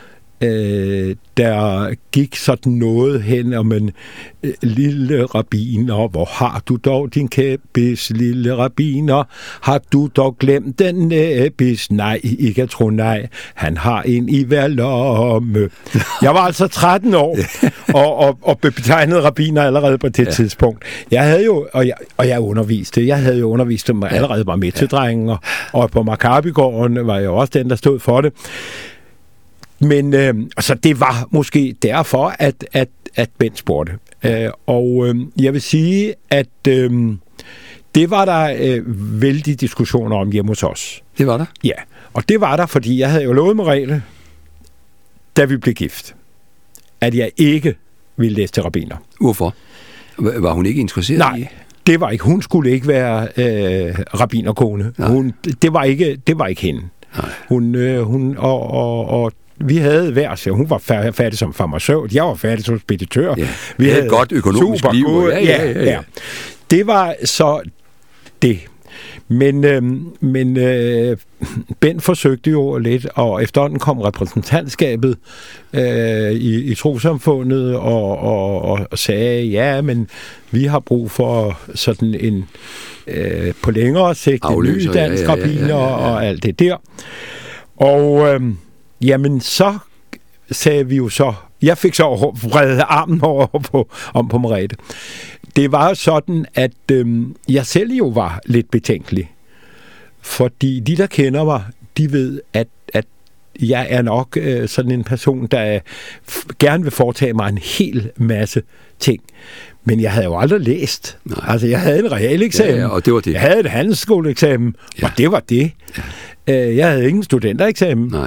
der gik sådan noget hen om en lille rabbiner, hvor har du dog din kæbis, lille rabbiner, har du dog glemt den næbis? Nej, ikke at tro nej, han har en i hver lomme. Jeg var altså 13 år, og betegnede rabbiner allerede på det tidspunkt. Jeg havde jo, og jeg underviste, dem allerede bare med til drengen, og på Maccabigården var jeg jo også den, der stod for det. Men altså, det var måske derfor, at Bent spurgte. Og jeg vil sige, at det var der vældige diskussioner om hjemme hos os. Det var der? Ja, og det var der, fordi jeg havde jo lovet Merete, da vi blev gift, at jeg ikke ville læse til rabbiner. Hvorfor? Var hun ikke interesseret i? Nej, det var ikke. Hun skulle ikke være rabbinerkone. Det var ikke hende. Nej. Hun vi havde hver, så hun var færdig som farmaceut, jeg var færdig som speditør. Ja, vi havde et godt økonomisk liv. Ja. Det var så det. Men Bent forsøgte jo lidt, og efterhånden kom repræsentantskabet i Trossamfundet og sagde, ja, men vi har brug for sådan en på længere sigt en ny dansk rabbiner og alt det der. Og jamen, så sagde vi jo så, jeg fik så vredet armen om på Merete. Det var jo sådan, at jeg selv jo var lidt betænkelig. Fordi de, der kender mig, de ved, at jeg er nok sådan en person, der gerne vil foretage mig en hel masse ting. Men jeg havde jo aldrig læst. Nej. Altså, jeg havde en realeksamen, og det var det. Jeg havde en handelsskoleeksamen, og det var det. Ja. Jeg havde ingen studentereksamen. Nej.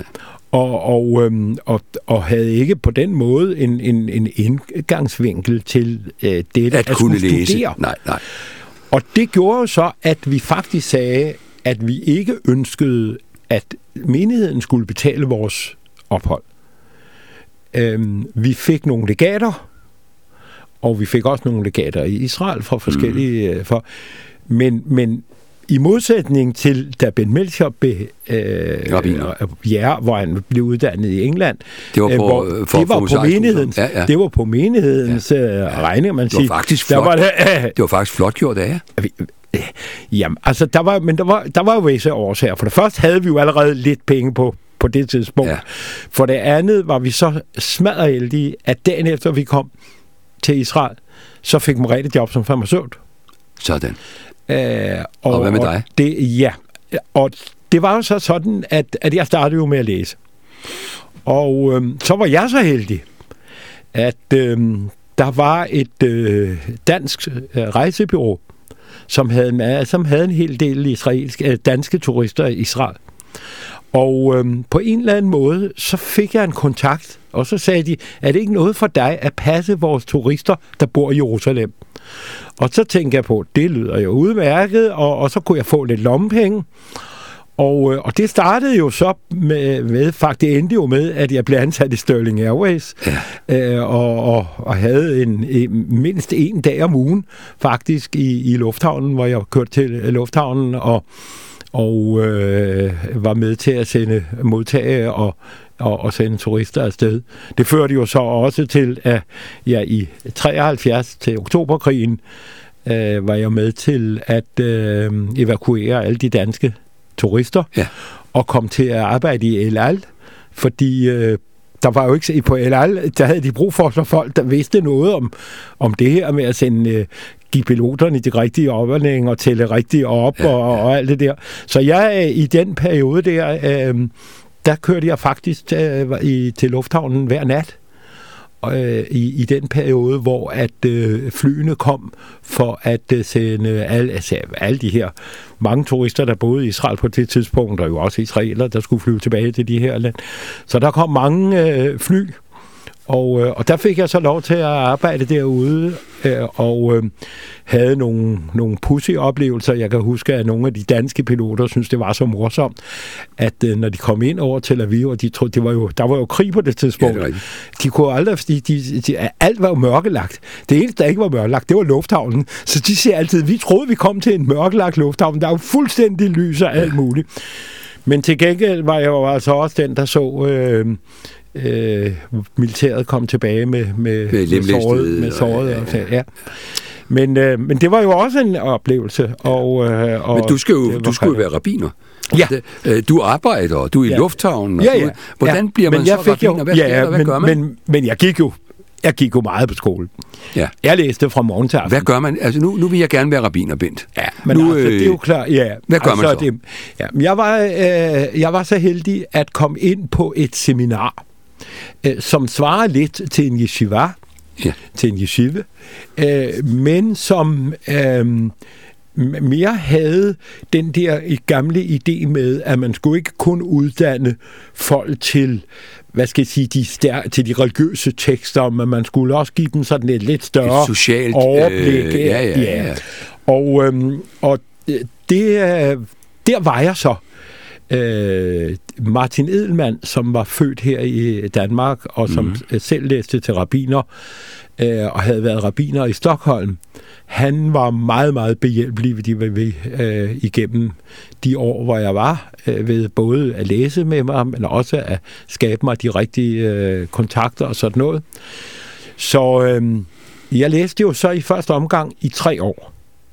Og havde ikke på den måde en indgangsvinkel til det at kunne læse. Studere. Nej. Og det gjorde jo så, at vi faktisk sagde, at vi ikke ønskede, at menigheden skulle betale vores ophold. Vi fik nogle legater, og vi fik også nogle legater i Israel fra forskellige... Men i modsætning til, da Bent Melchior blev hvor han blev uddannet i England, det var på menighedens, det var på menighedens regning, man siger. Det var faktisk flot gjort af jer. Jamen, altså, der var jo visse årsager. For det første havde vi jo allerede lidt penge på det tidspunkt. Ja. For det andet var vi så smadderheldige, at dagen efter vi kom til Israel, så fik Merete job som farmaceut. Sådan. Og hvad med dig? Og det var jo så sådan, at jeg startede jo med at læse. Og så var jeg så heldig, at der var et dansk rejsebureau, som havde en hel del danske turister i Israel. Og på en eller anden måde, så fik jeg en kontakt, og så sagde de, er det ikke noget for dig at passe vores turister, der bor i Jerusalem? Og så tænkte jeg på, det lyder jo udmærket, og så kunne jeg få lidt lommepenge. Og det startede jo så med faktisk endte jo med, at jeg blev ansat i Sterling Airways, og havde mindst en dag om ugen faktisk i lufthavnen, hvor jeg kørte til lufthavnen og var med til at modtage og sende turister afsted. Det førte jo så også til, at jeg i 73 til oktoberkrigen var jeg med til at evakuere alle de danske turister, og kom til at arbejde i El Al, fordi der var jo ikke på El Al, der havde de brug for så folk, der vidste noget om det her med at give piloterne de rigtige oplæring og tælle rigtigt op og alt det der. Så jeg i den periode der kørte jeg faktisk til lufthavnen hver nat. I den periode, hvor at flyene kom for at sende alle de her mange turister, der boede i Israel på det tidspunkt, og jo også israeler, der skulle flyve tilbage til de her land. Så der kom mange fly, og der fik jeg så lov til at arbejde derude, og havde nogle pudsige oplevelser. Jeg kan huske, at nogle af de danske piloter synes det var så morsomt, at når de kom ind over Tel Aviv, og de troede, der var jo krig på det tidspunkt. Ja, de kunne aldrig, alt var jo mørkelagt. Det eneste, der ikke var mørkelagt, det var lufthavnen. Så de siger altid, vi troede, vi kom til en mørkelagt lufthavn. Der er jo fuldstændig lys og alt muligt. Men til gengæld var jeg jo altså også den, der så militæret kom tilbage med såret. Ja. Men det var jo også en oplevelse. Men du skulle jo være rabbiner. Ja. Du arbejder, du er i lufthavnen. Hvordan bliver man så rabbiner? Hvad gør man? Men jeg gik jo meget på skole. Ja. Jeg læste fra morgen til aften. Hvad gør man? Altså nu vil jeg gerne være rabbiner, Bent. Ja, men nu, det er jo klart. Ja. Hvad gør man så? Jeg var så heldig at komme ind på et seminar, som svarer lidt til en yeshiva, til en yeshiva, men som mere havde den der gamle idé med, at man skulle ikke kun uddanne folk til, hvad skal jeg sige, til de religiøse tekster, men man skulle også give dem sådan et lidt større et socialt overblik. Ja. Og der var jeg så. Martin Edelman, som var født her i Danmark, og som selv læste til rabbiner, og havde været rabbiner i Stockholm, han var meget, meget behjælpelig igennem de år, hvor jeg var, ved både at læse med mig, men også at skabe mig de rigtige kontakter og sådan noget. Så jeg læste jo så i første omgang i 3 år.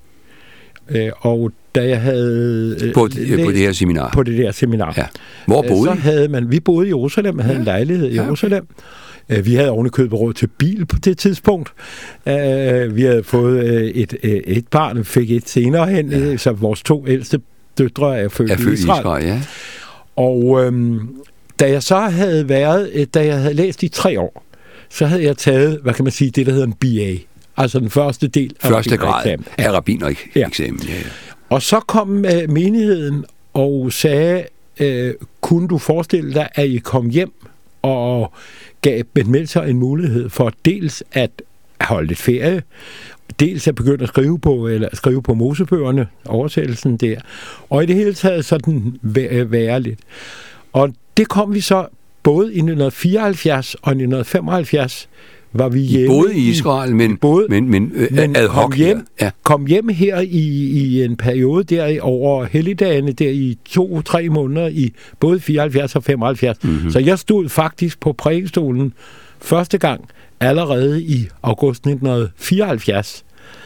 Og da jeg havde på det her seminar. På det der seminar. Ja. Hvor boede vi boede i Jerusalem, havde en lejlighed i Jerusalem. Vi havde ovenikøbet råd til bil på det tidspunkt. Vi havde fået et barn, fik et senere hen, så vores 2 ældste døtre er født i Israel. Ja. Og da jeg havde læst i 3 år, så havde jeg taget, hvad kan man sige, det der hedder en BA. Altså den første del af første grad af rabbinereksamen. Ja. Og så kom menigheden og sagde, kunne du forestille dig, at I kom hjem og gav Bent en mulighed for dels at holde lidt ferie, dels at begynde at skrive på Mosebøgerne, oversættelsen der, og i det hele taget sådan være lidt. Og det kom vi så både i 1974 og 1975, var vi hjemme. Både i Israel, men ad hoc kom hjem her i en periode der over helligdagene, der i 2-3 måneder i både 74 og 75. Så jeg stod faktisk på prædikestolen første gang allerede i august 1974.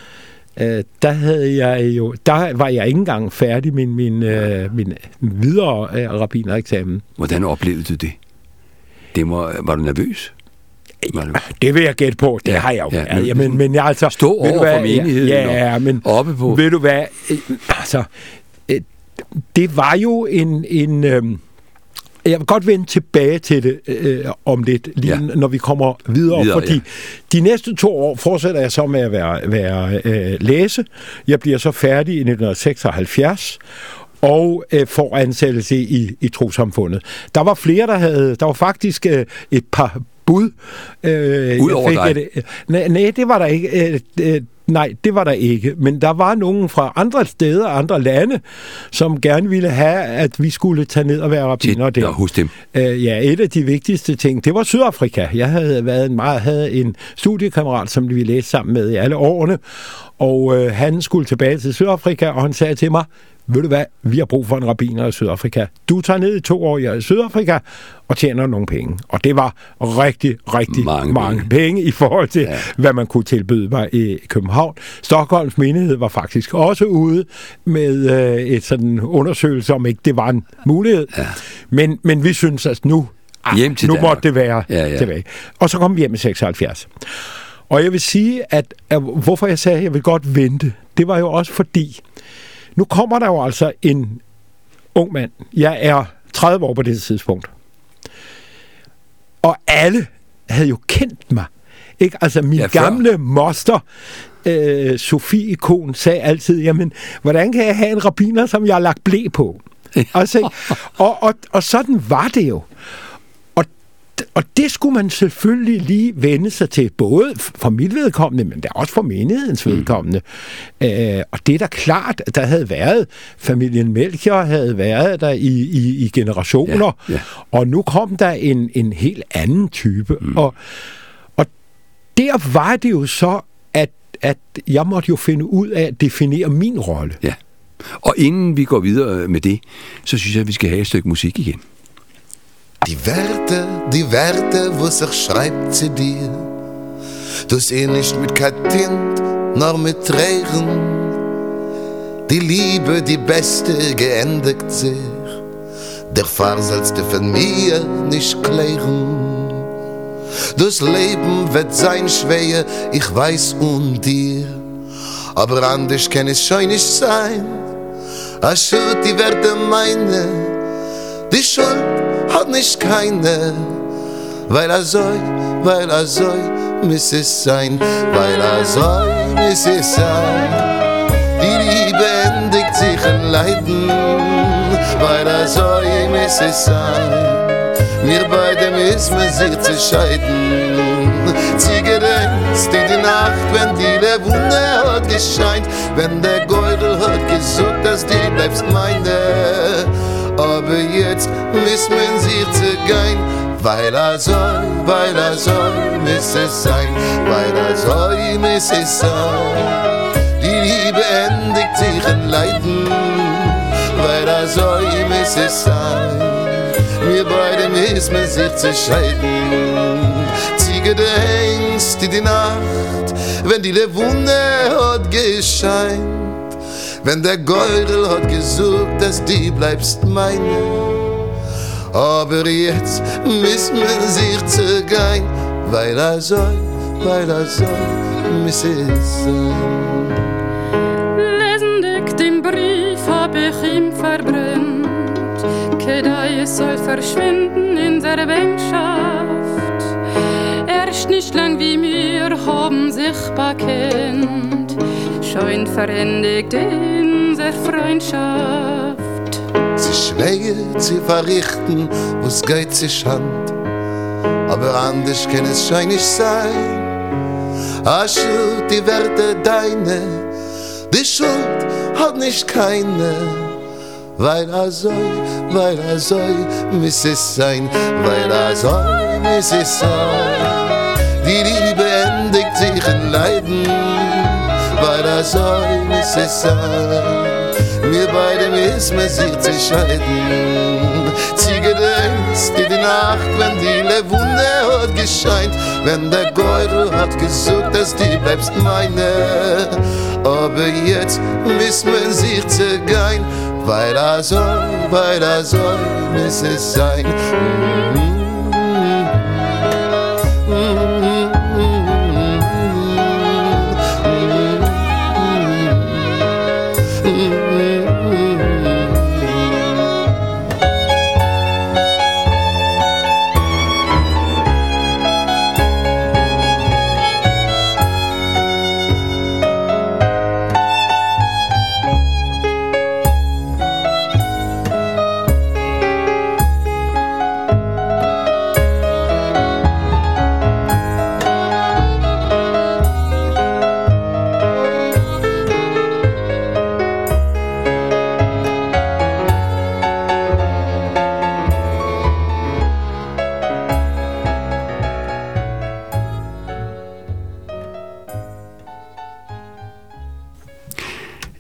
Der var jeg ikke engang færdig med min videre rabbinereksamen. Hvordan oplevede du det? Var du nervøs? Det vil jeg gætte på. Det har jeg jo. Men jeg altså stå over for menigheden men oppe på. Ved du hvad? Altså, det var jo Jeg vil godt vende tilbage til det om lidt, lige når vi kommer videre fordi de næste 2 år fortsætter jeg så med at være læse. Jeg bliver så færdig i 1976, og får ansættelse i trossamfundet. Der var flere, der var faktisk et par bud. Udover dig? Nej, det var der ikke. Nej, det var der ikke. Men der var nogen fra andre steder, andre lande, som gerne ville have, at vi skulle tage ned og være rabbiner der. Hos dem. Et af de vigtigste ting, det var Sydafrika. Jeg havde en studiekammerat, som vi læste sammen med i alle årene, og han skulle tilbage til Sydafrika, og han sagde til mig, ved du hvad, vi har brug for en rabbiner i Sydafrika. Du tager ned i 2 år i Sydafrika og tjener nogle penge. Og det var rigtig, rigtig mange penge i forhold til, hvad man kunne tilbyde mig i København. Stockholms menighed var faktisk også ude med et sådan undersøgelse, om ikke det var en mulighed. Ja. Men vi synes, at nu måtte det være tilbage. Og så kom vi hjem i 76. Og jeg vil sige, at hvorfor jeg sagde, at jeg vil godt vente, det var jo også fordi, nu kommer der jo altså en ung mand. Jeg er 30 år på det tidspunkt. Og alle havde jo kendt mig. Ikke? Altså min gamle moster, Sofie-ikon, sagde altid, jamen, hvordan kan jeg have en rabbiner, som jeg har lagt ble på? Altså, og sådan var det jo. Og det skulle man selvfølgelig lige vende sig til, både for mit vedkommende, men der også for menighedens vedkommende. Og det er da klart, at der havde været, familien Melchior havde været der i generationer, og nu kom der en helt anden type. Og der var det jo så, at jeg måtte jo finde ud af at definere min rolle. Ja. Og inden vi går videre med det, så synes jeg, at vi skal have et stykke musik igen. Die Werte, wo sich schreibt zu dir. Du sie nicht mit kein Tint, nor mit Tränen. Die Liebe, die beste, geendigt sich. Der Fall sollst du von mir nicht klären. Das Leben wird sein schwer, ich weiß dir. Aber anders kann es schon nicht sein. Ach, die Werte meine, die Schuld hat nicht keine, weil soll, muss es sein, weil soll, muss es sein. Die Liebe endigt sich in Leiden, weil soll, muss es sein. Wir beide müssen sich zu scheiden. Sie gedenkst in die Nacht, wenn die Wunde hat gescheint, wenn der Geutel hat gesucht, dass die bleibst meine. Aber jetzt müssen wir sich zu gehen, weil soll, muss es sein, weil soll, muss es sein. Die Liebe endigt sich in Leiden, weil soll, muss es sein. Wir beide müssen sich zu scheiden. Sie gedenkst in die Nacht, wenn die Wunde hat gescheint, wenn der Geutel hat gesucht, dass die bleibst meine. Aber jetzt müssen wir sich zu gehen, weil soll, muss es sein. Lesendig den Brief hab ich ihm verbrennt, Kedai es soll verschwinden in der Wenschaft. Erst nicht lang wie wir haben sich bekennt, schon verendigt in der Freundschaft. Sie schwer zu verrichten, was geht sich Hand, aber anders kann es schon nicht sein. Ach, Schuld, die Werte deine, die Schuld hat nicht keine, weil soll, muss es sein, weil soll, muss es sein. Die Liebe endigt sich in Leiden, weil soll, muss es sein. Wir beide müssen sich zu scheiden. Sie gedenkst in die Nacht, wenn die Wunde hat gescheint, wenn der Geutel hat gesucht, dass die bleibst meine. Aber jetzt müssen wir sich zu gehen, weil soll, muss es sein.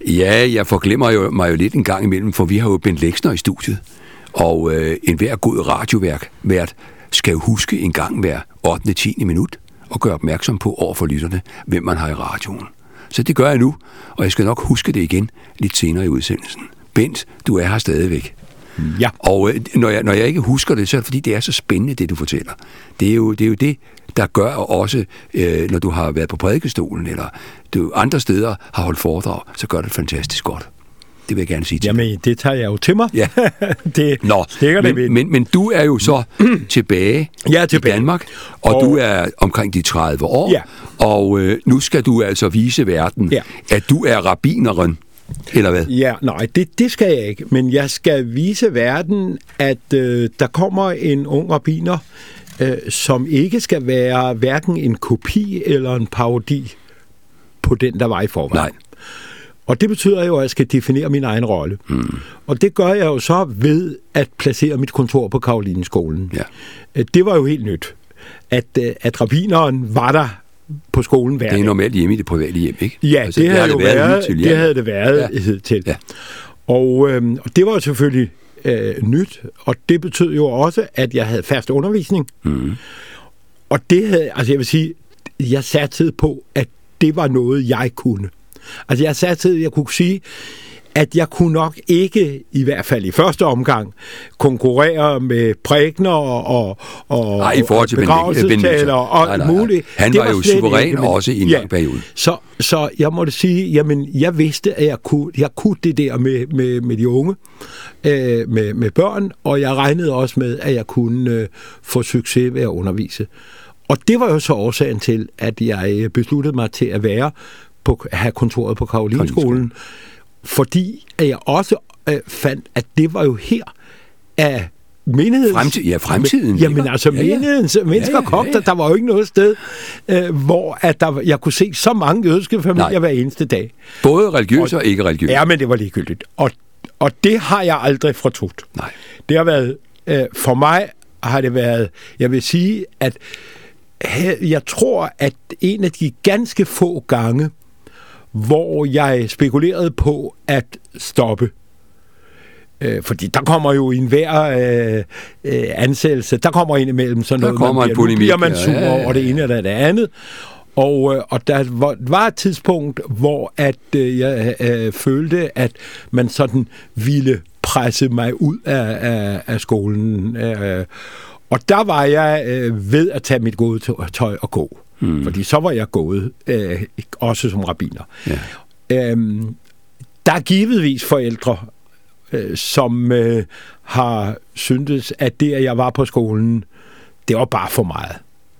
Ja, jeg forglemmer mig jo lidt en gang imellem, for vi har jo Bent Leksner i studiet. Og enhver god radiovært skal jo huske en gang hver 8. 10. minut og gøre opmærksom på over for lytterne, hvem man har i radioen. Så det gør jeg nu, og jeg skal nok huske det igen lidt senere i udsendelsen. Bent, du er her stadigvæk. Ja. Og når jeg ikke husker det, så er det fordi, det er så spændende, det du fortæller. Det er jo det, der gør også, når du har været på prædikestolen, eller du andre steder har holdt foredrag, så gør det fantastisk godt. Det vil jeg gerne sige til. Jamen, det tager jeg jo til mig. Ja. Det stikker det ved. Men du er jo så tilbage i Danmark, og du er omkring de 30 år, ja. Og nu skal du altså vise verden, at du er rabbineren, eller hvad? Ja, nej, det skal jeg ikke, men jeg skal vise verden, at der kommer en ung rabbiner, som ikke skal være hverken en kopi eller en parodi på den, der var i forvejen. Nej. Og det betyder jo, at jeg skal definere min egen rolle. Og det gør jeg jo så ved at placere mit kontor på Carolineskolen. Ja. Det var jo helt nyt, at rabbineren var der på skolen hver dag. Det er normalt hjemme i det private hjem, ikke? Ja, altså, det havde det været hidtil. Ja. Og det var jo selvfølgelig nyt, og det betød jo også, at jeg havde fast undervisning. Og det havde, altså jeg vil sige, jeg satsede på, at det var noget, jeg kunne. Altså jeg kunne sige, at jeg kunne nok ikke, i hvert fald i første omgang, konkurrere med prædikener og begravelsestaler og muligt. Han var jo suveræn også i en lang periode. Så jeg måtte sige, jamen jeg vidste, at jeg kunne det der med de unge, med børn, og jeg regnede også med, at jeg kunne få succes ved at undervise. Og det var jo så årsagen til, at jeg besluttede mig til at have kontoret på Carolineskolen, fordi at jeg også fandt, at det var jo her af menigheden. Fremtiden. Jamen altså, menighedens mennesker kom der. Der var jo ikke noget sted, hvor at jeg kunne se så mange jødiske familier hver eneste dag. Både religiøse og ikke religiøse. Ja, men det var ligegyldigt. Og det har jeg aldrig fortrudt. Nej. Det har været, for mig har det været, jeg vil sige, at jeg tror, at en af de ganske få gange, hvor jeg spekulerede på at stoppe. Fordi der kommer jo i enhver ansættelse, der kommer ind imellem sådan noget, nu bliver man sur over det ene eller det andet. Og der var et tidspunkt, hvor at jeg følte, at man sådan ville presse mig ud af skolen. Og der var jeg ved at tage mit gode tøj og gå. Fordi så var jeg gået, også som rabbiner. Ja. Der er givetvis forældre, som har syntes, at det, at jeg var på skolen, det var bare for meget.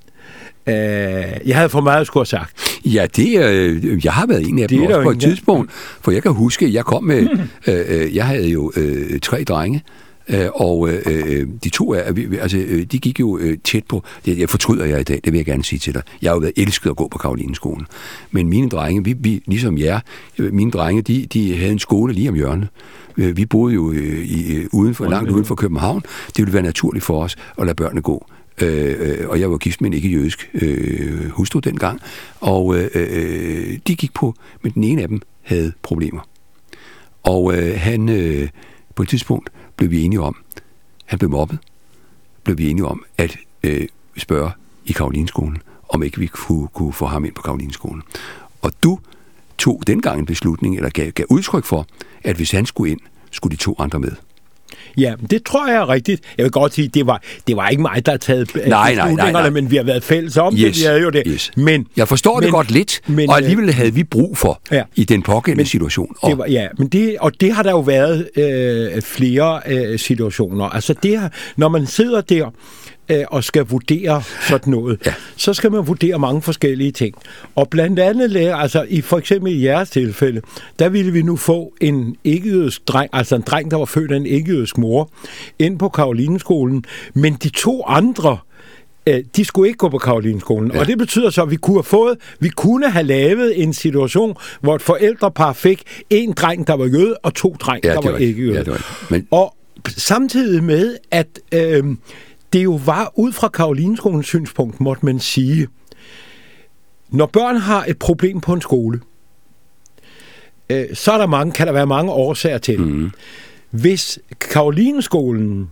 Jeg havde for meget at skulle have sagt. Ja, jeg har været en af dem også på et tidspunkt, for jeg kan huske, jeg kom med, jeg havde jo 3 drenge, og de 2 de gik jo tæt på. Jeg fortryder jeg i dag, det vil jeg gerne sige til dig. Jeg har jo været elsket at gå på Carolineskolen. Men mine drenge, vi ligesom jer, mine drenge, de havde en skole lige om hjørnet. Vi boede jo langt uden for København. Det ville være naturligt for os at lade børnene gå. Og jeg var gift med en ikke-jødisk hustru dengang. Og de gik på, men den ene af dem havde problemer. Og han på et tidspunkt blev vi enige om, han blev mobbet, blev vi enige om at spørge i Carolineskolen, om ikke vi kunne få ham ind på Carolineskolen. Og du tog dengang en beslutning, eller gav udtryk for, at hvis han skulle ind, skulle de 2 andre med. Ja, det tror jeg er rigtigt. Jeg vil godt sige, det var ikke mig, der har taget beslutningerne, men vi har været fælles om det. Vi havde jo det. Yes. Men jeg forstår det godt lidt, og alligevel havde vi brug for i den pågældende situation. Det har der jo været flere situationer. Altså det her, når man sidder der og skal vurdere sådan noget, så skal man vurdere mange forskellige ting. Og blandt andet, altså for eksempel i jeres tilfælde, der ville vi nu få en ikke-jødisk dreng, altså en dreng, der var født af en ikke-jødisk mor, ind på Carolineskolen, men de 2 andre, de skulle ikke gå på Carolineskolen. Ja. Og det betyder så, at vi kunne have lavet en situation, hvor et forældrepar fik 1 dreng, der var jøde, og 2 dreng, der var ikke jøde. Og samtidig med, at det jo var ud fra Carolineskolens synspunkt, måtte man sige, når børn har et problem på en skole, så er kan der være mange årsager til det. Hvis Carolineskolen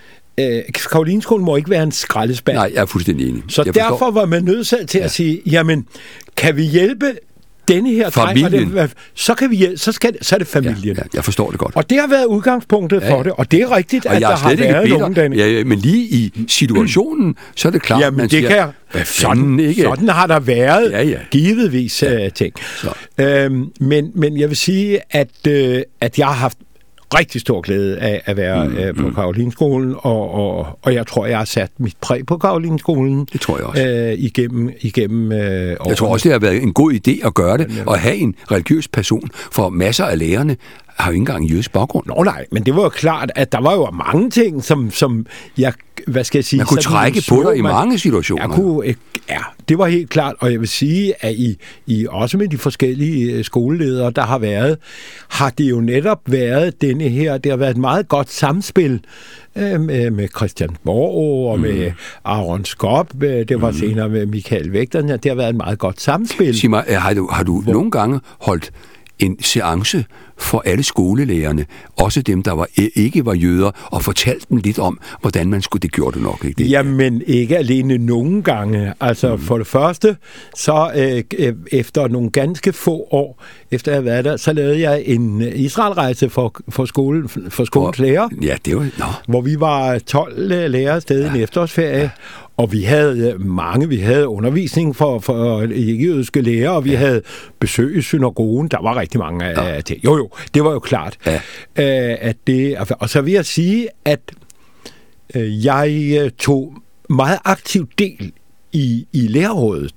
må ikke være en skraldespand. Nej, jeg er fuldstændig enig. Så derfor var man nødsaget til at sige, jamen, kan vi hjælpe denne her dreng, så er det familien. Ja, jeg forstår det godt. Og det har været udgangspunktet for det, og det er rigtigt, at der har været nogen den. Ja, men lige i situationen, så er det klart, at man siger, sådan har der været givetvis ting. Men jeg vil sige, at jeg har haft rigtig stor glæde af at være på Carolineskolen, og jeg tror, jeg har sat mit præg på Carolineskolen. Det tror jeg også. Igennem jeg tror også, det har været en god idé at gøre det, og have en religiøs person, for masser af lærerne har jo ikke engang jødisk baggrund. Nå nej, men det var jo klart, at der var jo mange ting, som jeg, hvad skal jeg sige... Man kunne trække på dig i mange situationer. Det var helt klart, og jeg vil sige, at I også med de forskellige skoleledere, der har været, har det jo netop været denne her, det har været et meget godt samspil med Christian Borg og med Aaron Skop, det var senere med Michael Vægterne, det har været et meget godt samspil. Sig mig, har du nogle gange holdt en seance for alle skolelærerne, også dem, der ikke var jøder, og fortalte dem lidt om, hvordan man skulle. Det gjorde du nok ikke. Jamen, ikke alene nogle gange. Altså, for det første, så efter nogle ganske få år, efter jeg havde været der, så lavede jeg en Israelrejse for skolens lærer. Ja, det var... Hvor vi var 12 lærere afsted i en efterårsferie. Ja. Og vi havde undervisning for ikke-jødiske lærere, og vi havde besøg i synagogen. Der var rigtig mange af det. Jo, det var jo klart. Ja. At det, og så vil jeg sige, at jeg tog meget aktiv del i lærerrådet.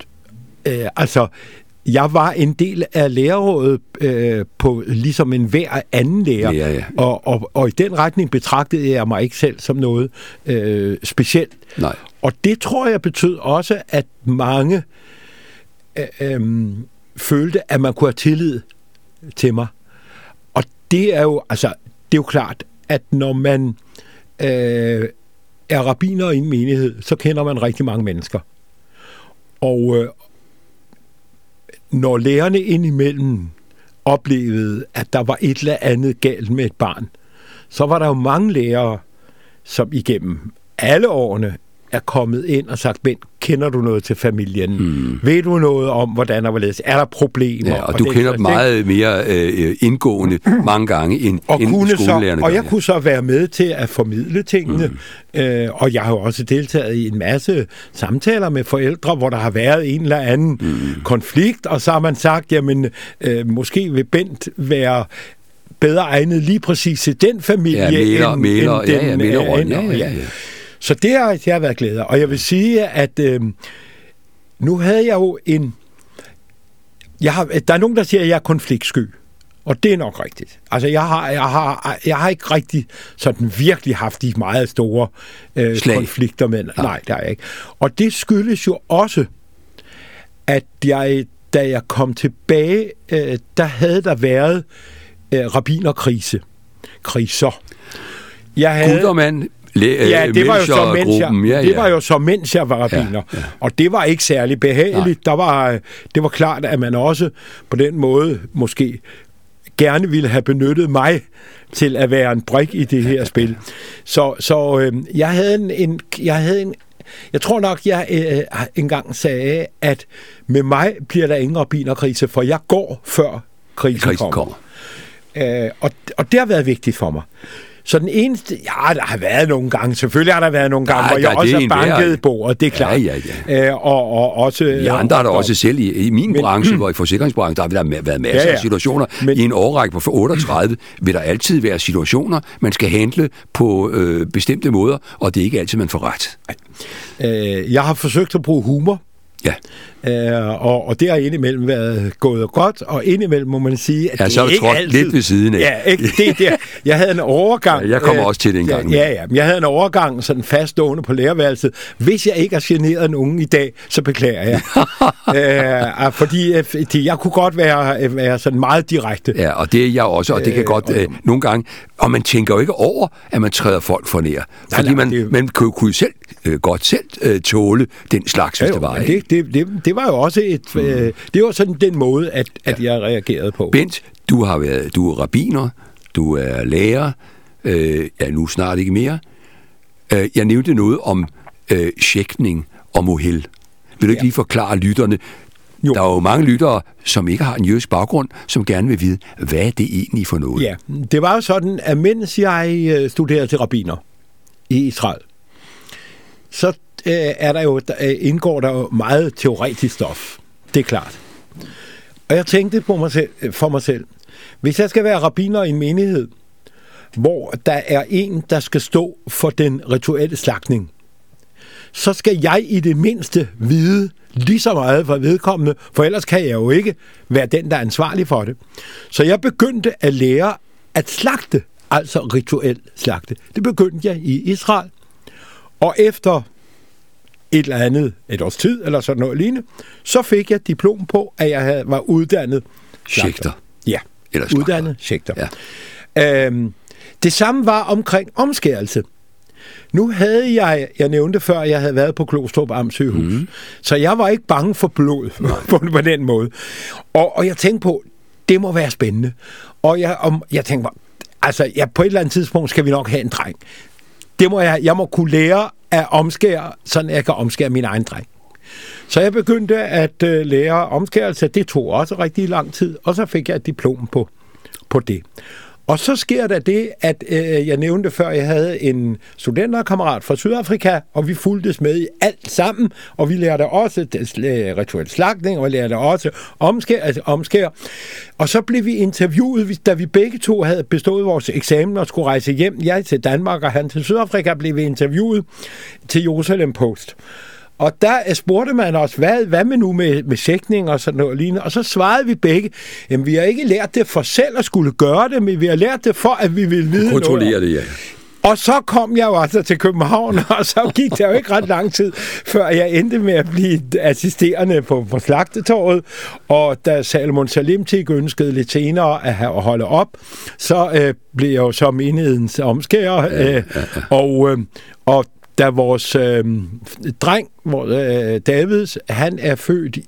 Jeg var en del af lærerrådet på ligesom en hver anden lærer, ja. Og i den retning betragtede jeg mig ikke selv som noget specielt. Nej. Og det tror jeg betød også, at mange følte, at man kunne have tillid til mig. Og det er jo klart, at når man er rabbiner i en menighed, så kender man rigtig mange mennesker. Og når lærerne indimellem oplevede, at der var et eller andet galt med et barn, så var der jo mange lærere, som igennem alle årene er kommet ind og sagt, Bent, kender du noget til familien? Ved du noget om, hvordan der var ledes? Er der problemer? Ja, og du kender meget mere indgående mange gange end skolelærerne. Og jeg kunne så være med til at formidle tingene, og jeg har jo også deltaget i en masse samtaler med forældre, hvor der har været en eller anden konflikt, og så har man sagt, jamen, måske vil Bent være bedre egnet lige præcis til den familie, end den. Så det har jeg været glad af. Og jeg vil sige, at nu havde jeg jo der er nogen, der siger, at jeg er konfliktsky. Og det er nok rigtigt. Altså, jeg har ikke rigtig sådan virkelig haft de meget store konflikter med. Nej, det har jeg ikke. Og det skyldes jo også, at da jeg kom tilbage, der havde der været rabbinerkriser. Guldermand. Det var jo så mens jeg var rabbiner. Ja. Og det var ikke særlig behageligt. Det var klart, at man også på den måde måske gerne ville have benyttet mig til at være en brik i det her spil. Så jeg havde jeg tror nok, jeg engang sagde, at med mig bliver der ingen rabbinerkrise, for jeg går før krisen kommer. Og det har været vigtigt for mig. Så den eneste... Ja, der har været nogle gange. Selvfølgelig har der været nogle gange, hvor jeg også har banket bordet. Det er klart. Ja. Og også... Vi andre har der også selv i min branche, hvor i forsikringsbranchen, der har været masser af situationer. Men i en årrække på 38 vil der altid være situationer, man skal handle på bestemte måder, og det er ikke altid, man får ret. Jeg har forsøgt at bruge humor. Ja. Og det har indimellem været gået godt, og indimellem må man sige, at det er ikke altid... lidt ved siden af. Ja, ikke det der. Jeg havde en overgang... Ja, jeg kommer også til det en gang. Jeg havde en overgang sådan faststående på lærerværelset. Hvis jeg ikke har generet nogen i dag, så beklager jeg. Fordi jeg kunne godt være sådan meget direkte. Ja, og det er jeg også, og det kan godt nogle gange... Og man tænker jo ikke over, at man træder folk for nær. Fordi man kunne godt selv tåle den slags, hvis det var. Det var jo også det var sådan den måde, at jeg reagerede på. Bent, Du er rabbiner, du er lærer, nu snart ikke mere. Jeg nævnte noget om sjækning og mohel. Vil du ikke lige forklare lytterne? Jo. Der er jo mange lyttere, som ikke har en jødisk baggrund, som gerne vil vide, hvad er det egentlig for noget? Ja, det var jo sådan, at mens jeg studerede til rabbiner i Israel, så indgår der jo meget teoretisk stof. Det er klart. Og jeg tænkte for mig selv, hvis jeg skal være rabbiner i en menighed, hvor der er en, der skal stå for den rituelle slagtning, så skal jeg i det mindste vide lige så meget for vedkommende, for ellers kan jeg jo ikke være den, der er ansvarlig for det. Så jeg begyndte at lære at slagte, altså rituelt slagte. Det begyndte jeg i Israel, og efter et års tid, eller sådan noget lignende, så fik jeg diplom på, at jeg var uddannet Schächter. Ja, eller uddannet Schächter. Ja. Det samme var omkring omskærelse. Nu havde jeg nævnte før, at jeg havde været på Glostrup Amtssygehus, så jeg var ikke bange for blod på den måde. Og jeg tænkte på, det må være spændende. Og jeg tænkte på et eller andet tidspunkt skal vi nok have en dreng. Jeg må kunne lære at omskære, sådan jeg kan omskære min egen dreng. Så jeg begyndte at lære omskærelse. Det tog også rigtig lang tid, og så fik jeg et diplom på det. Og så sker der det, at jeg nævnte før, jeg havde en studenterkammerat fra Sydafrika, og vi fulgtes med i alt sammen, og vi lærte også rituel slagtning, og vi lærte også omskær. Og så blev vi interviewet, da vi begge to havde bestået vores eksamen og skulle rejse hjem. Jeg til Danmark, og han til Sydafrika, blev vi interviewet til Jerusalem Post. Og der spurgte man os, hvad med nu med sækning og sådan noget lignende? Og så svarede vi begge, jamen vi har ikke lært det for selv at skulle gøre det, men vi har lært det for, at vi ville vide noget. Kontrollere det, ja. Og så kom jeg jo altså til København, og så gik der jo ikke ret lang tid, før jeg endte med at blive assisterende på Slagtetorvet. Og da Salomon Salimtik ønskede lidt senere at holde op, så blev jeg jo så menighedens omskærer. Og da vores dreng, Davids, han er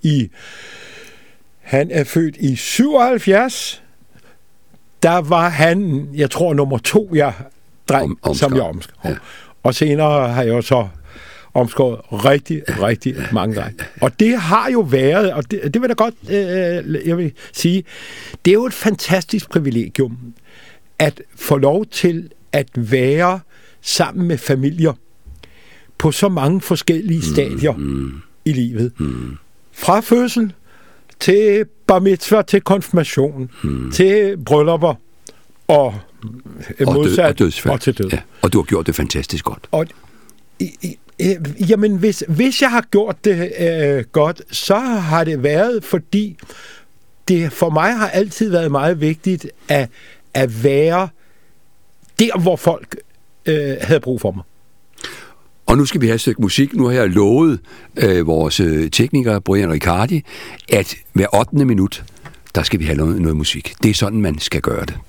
født i 77, der var han, jeg tror, nummer 2, dreng, som jeg omskår. Ja. Og senere har jeg jo så omskåret rigtig, rigtig mange drenge. Og det har jo været, og det vil da godt, jeg vil sige, det er jo et fantastisk privilegium, at få lov til at være sammen med familier, på så mange forskellige stadier i livet. Fra fødsel til bar mitzvah, til konfirmation, til bryllupper og modsat og dødsfald. Og til død. Ja, og du har gjort det fantastisk godt. Og jamen, hvis jeg har gjort det godt, så har det været, fordi det for mig har altid været meget vigtigt at være der, hvor folk havde brug for mig. Og nu skal vi have et stykke musik. Nu har jeg lovet vores tekniker, Brian Riccardi, at hver 8. minut, der skal vi have noget musik. Det er sådan, man skal gøre det.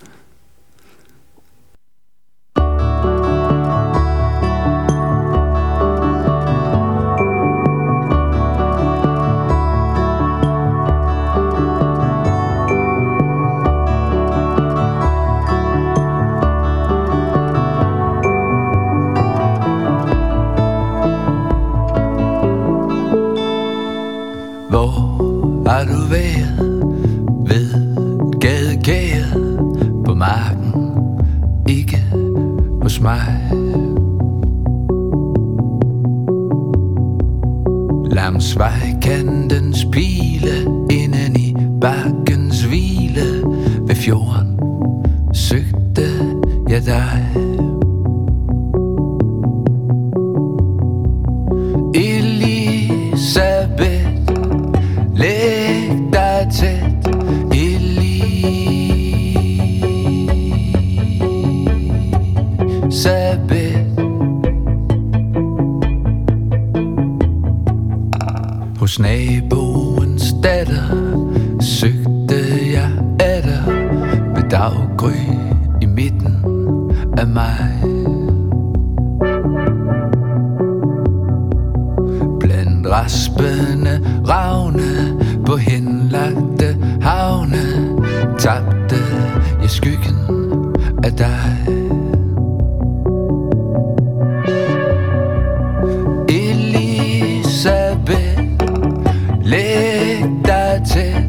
Har du været ved gadegæret på marken, ikke hos mig? Langs vejkantens pile, inden i bakkens hvile, ved fjorden søgte jeg dig. Elisabeth, læg dig tæt, Elisabeth. Hos naboens datter søgte jeg atter ved daggry i midten af mig. Blandt raspende ravne på henlagte havne tabte jeg skyggen af dig. Elisabeth, læg dig tæt.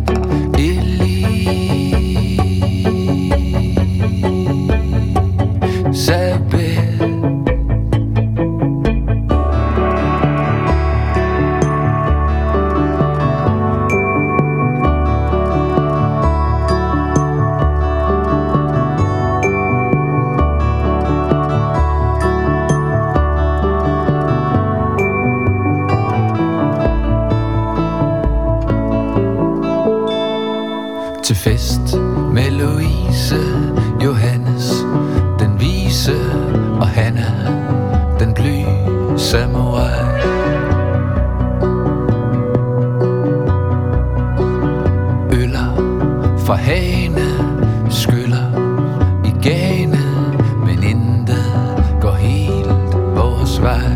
Til fest med Louise, Johannes, den vise, og Hanna, den bly samurai. Øller fra hane skyller i gane, men intet går helt vores vej.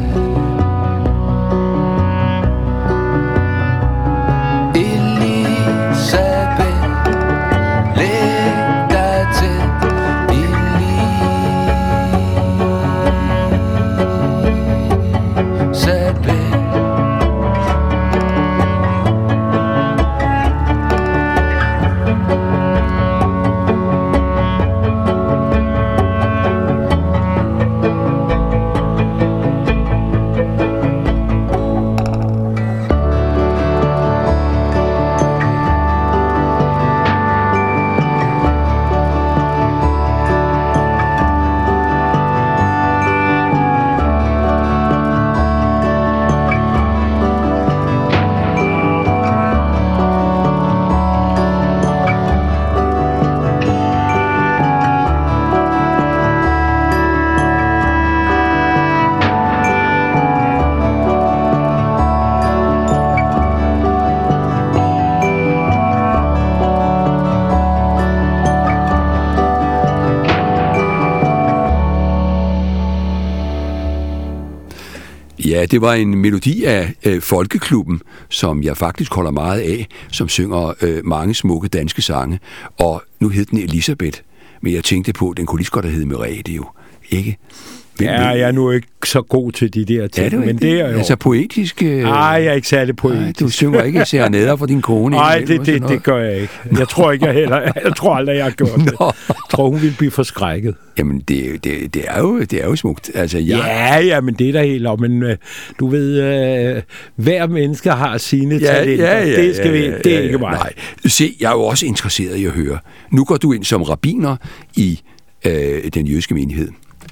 Ja, det var en melodi af Folkeklubben, som jeg faktisk holder meget af, som synger mange smukke danske sange. Og nu hed den Elisabeth, men jeg tænkte på, at den kunne lige så godt have heddet Merete jo, ikke? Jeg er nu ikke så god til de der ting, men det er jo... Altså poetisk... Nej, jeg er ikke særlig poetisk. Nej, du synger ikke serenader for din kone? Nej, det gør jeg ikke. Jeg tror ikke, jeg tror aldrig, jeg har gjort det. Jeg tror, hun ville blive forskrækket. Jamen, det er jo smukt. Altså, Ja, men det er da helt op. Men du ved, hver menneske har sine talenter. Det er ikke mig. Nej. Se, jeg er jo også interesseret i at høre. Nu går du ind som rabbiner i den jødiske menighed.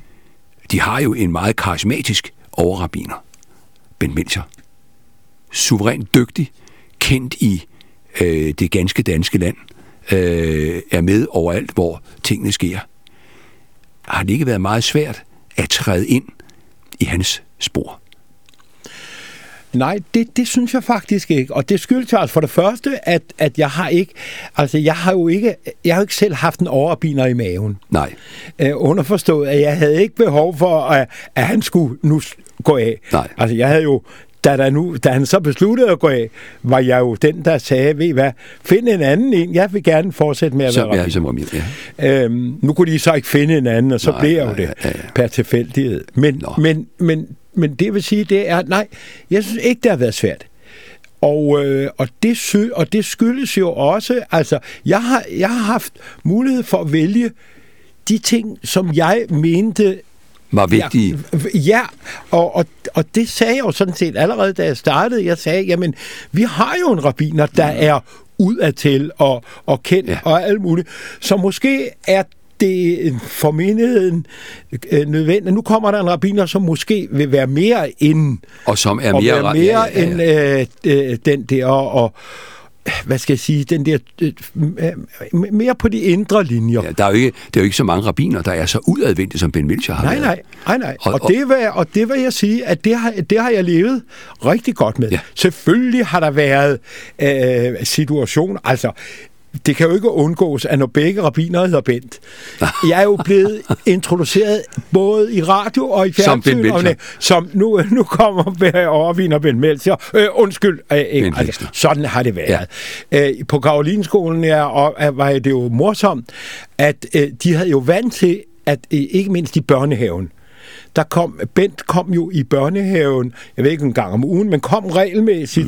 De har jo en meget karismatisk overrabbiner, Bent Melcher. Suverænt dygtig, kendt i det ganske danske land, er med overalt, hvor tingene sker. Har det ikke været meget svært at træde ind i hans spor? Nej, det synes jeg faktisk ikke. Og det skyldes altså for det første, at jeg har jo ikke selv haft en overrabbiner i maven. Nej. Underforstået, at jeg havde ikke behov for, at han skulle nu gå af. Nej. Altså, jeg havde jo, da han så besluttede at gå af, var jeg jo den, der sagde, ved I hvad, find en anden en, jeg vil gerne fortsætte med at være rabbiner. Nu kunne de så ikke finde en anden, og så blev jeg jo det per tilfældighed. Men det vil sige, det er, nej, jeg synes ikke, det har været svært. Og det skyldes jo også, altså, jeg har haft mulighed for at vælge de ting, som jeg mente var vigtige. Ja, og det sagde jeg jo sådan set allerede, da jeg startede. Jeg sagde, jamen, vi har jo en rabbiner, der er udadtil og kendt og alt muligt. Så måske er det for menigheden nødvendigt. Nu kommer der en rabbiner, som måske vil være mere inden. Og som er mere end den der, og hvad skal jeg sige, den der mere på de indre linjer. Ja, det er jo ikke så mange rabbiner, der er så udadvendte, som Bent Melcher har været. Nej. Og det vil jeg sige, at det har jeg levet rigtig godt med. Ja. Selvfølgelig har der været situationer, altså det kan jo ikke undgås, at når begge rabbiner hedder Bent. Jeg er jo blevet introduceret både i radio og i fjernsyn. Som nu kommer overviner Bent Melchior. Undskyld. Altså, sådan har det været. Ja. På Karolinskolen var det jo morsomt, at de havde jo vant til, at ikke mindst i børnehaven, Bent kom jo i børnehaven, jeg ved ikke en gang om ugen, men kom regelmæssigt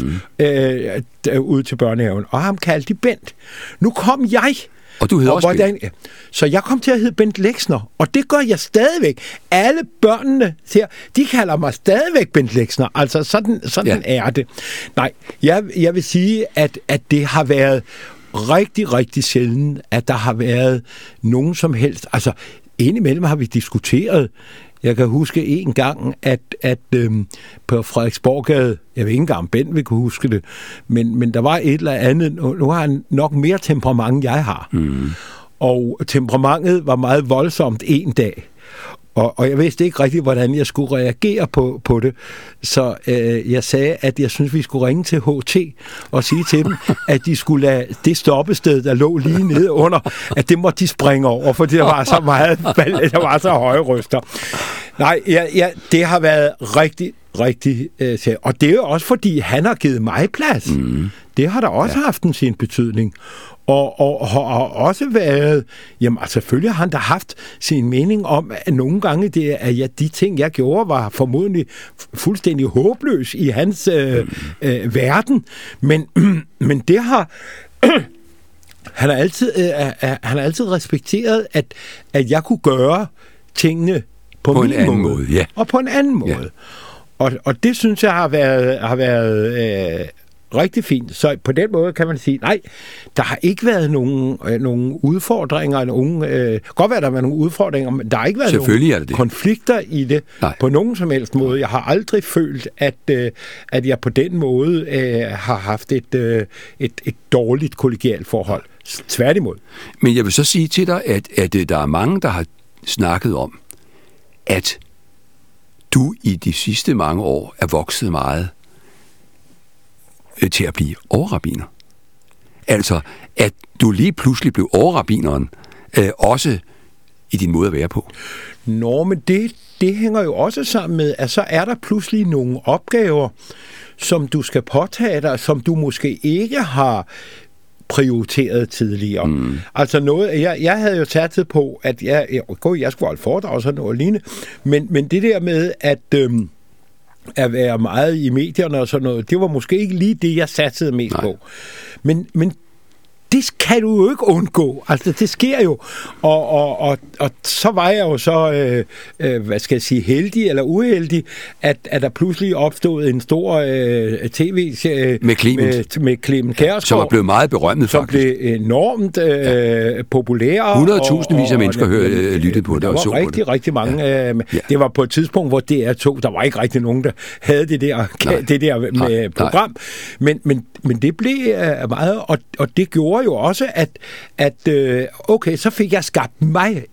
ud til børnehaven, og ham kaldte de Bent. Nu kom jeg. Og du hedder også Bent. Så jeg kom til at hedde Bent Lexner, og det gør jeg stadigvæk. Alle børnene de kalder mig stadigvæk Bent Lexner. Altså sådan er det. Nej, jeg vil sige, at det har været rigtig, rigtig sjældent, at der har været nogen som helst. Altså, indimellem har vi diskuteret. Jeg kan huske en gang, at på Frederiksborggade, jeg ved ikke engang, om Bent vil kunne huske det, men der var et eller andet, nu har han nok mere temperament, end jeg har. Og temperamentet var meget voldsomt en dag. Og jeg vidste ikke rigtig, hvordan jeg skulle reagere på det. Så jeg sagde, at jeg synes, vi skulle ringe til HT og sige til dem, at de skulle lade det stoppested, der lå lige nede under, at det måtte de springe over, for der var så meget, der var så høje røster. Nej, det har været rigtig, rigtig... og det er jo også, fordi han har givet mig plads. Det har da også haft sin betydning. Og har også været... Jamen, altså, selvfølgelig har han da haft sin mening om, at nogle gange de ting, jeg gjorde, var formodentlig fuldstændig håbløs i hans verden. Men det har... Han har altid respekteret, at jeg kunne gøre tingene på en anden måde. Ja. Og på en anden måde. Ja. Og det synes jeg har været rigtig fint. Så på den måde kan man sige, nej, der har ikke været nogen udfordringer. Godt være, der har været nogle udfordringer, men der har ikke været nogen konflikter i det på nogen som helst måde. Jeg har aldrig følt, at jeg på den måde har haft et dårligt kollegialt forhold. Tværtimod. Men jeg vil så sige til dig, at der er mange, der har snakket om, at du i de sidste mange år er vokset meget til at blive overrabbiner. Altså, at du lige pludselig blev overrabbineren, også i din måde at være på. Nå, men det hænger jo også sammen med, at så er der pludselig nogle opgaver, som du skal påtage dig, som du måske ikke har prioriteret tidligere. Altså noget, jeg havde jo taget på, at jeg skulle holde foredrag og sådan noget lignende, men det der med, at være meget i medierne og sådan noget, det var måske ikke lige det, jeg satsede mest på. Men det kan du jo ikke undgå. Altså, det sker jo. Og så var jeg jo så, hvad skal jeg sige, heldig eller uheldig, at der pludselig opstod en stor tv-serie med Clement Kjærsgaard, som er blevet meget berømmet, som blev enormt populær. 100.000 af mennesker lyttede på det. Der var rigtig mange. Det var på et tidspunkt, hvor DR2, der var ikke rigtig nogen, der havde det der program. Men det blev meget, og det gjorde jo også, at okay, så fik jeg skabt mig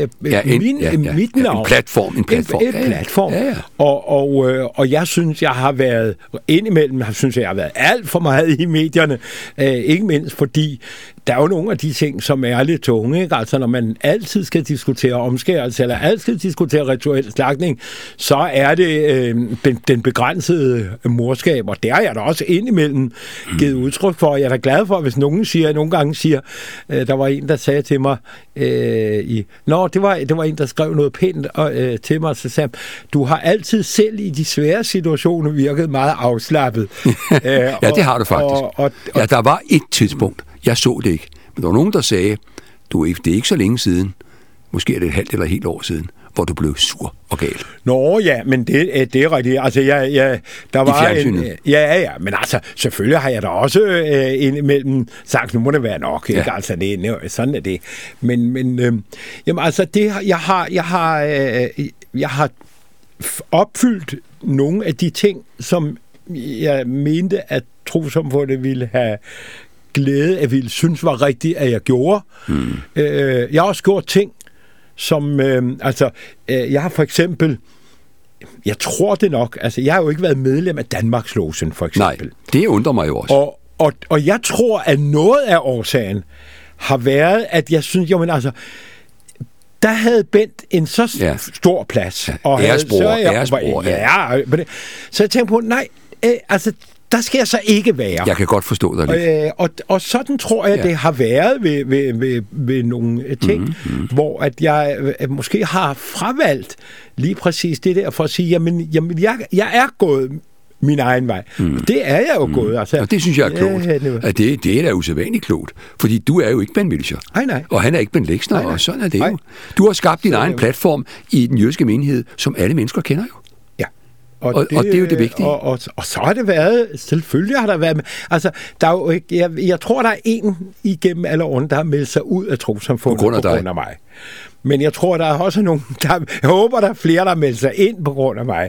mit navn. En platform. En platform. Ja. Og jeg synes, jeg har været indimellem, jeg har været alt for meget i medierne, ikke mindst fordi der er jo nogle af de ting, som er lidt tunge, ikke? Altså når man altid skal diskutere omskærelse, eller altid skal diskutere rituel slagtning, så er det den begrænsede morskab, og der er jeg da også indimellem givet udtryk for. Jeg er da glad for, hvis nogle gange siger, der var en, der sagde til mig, det var en, der skrev noget pænt til mig, så sagde, du har altid selv i de svære situationer virket meget afslappet. Ja, det har du faktisk. Der var et tidspunkt, jeg så det ikke, men der var nogen, der sagde, det er ikke så længe siden, måske er det et halvt eller helt år siden, hvor du blev sur og gal. Nå ja, men det er rigtigt. Altså, der var men altså, selvfølgelig har jeg da også indimellem sagt, nu må det være nok, ikke? Ja. Altså, sådan er det. Men jamen, altså, jeg har opfyldt nogle af de ting, som jeg mente, at trossamfundet ville have glæde, at ville synes var rigtigt, at jeg gjorde. Jeg har også gjort ting, som, jeg har for eksempel, jeg tror det nok, altså jeg har jo ikke været medlem af Danmarkslogen, for eksempel. Nej, det undrer mig jo også. Og jeg tror, at noget af årsagen har været, at jeg synes, der havde Bent en så stor plads. Og æresbror. Så jeg tænkte på, nej, der skal jeg så ikke være. Jeg kan godt forstå dig lidt. Og sådan tror jeg, det har været ved nogle ting, hvor at jeg måske har fravalgt lige præcis det der, for at sige, jamen jeg er gået min egen vej. Det er jeg jo gået. Altså, og det synes jeg er klogt. Det er da usædvanligt klogt. Fordi du er jo ikke Ben Wiltshire. Nej. Og han er ikke Ben Lexner, og sådan er det jo. Du har skabt din egen platform i den jødiske menighed, som alle mennesker kender jo. Og det er jo det vigtige. Og så har det været, selvfølgelig har der været, altså, der er jo ikke, jeg tror, der er en igennem alle årene, der har meldt sig ud af trossamfundet på grund af mig. Men jeg tror, der er også nogen, jeg håber, der er flere, der har meldt sig ind på grund af mig.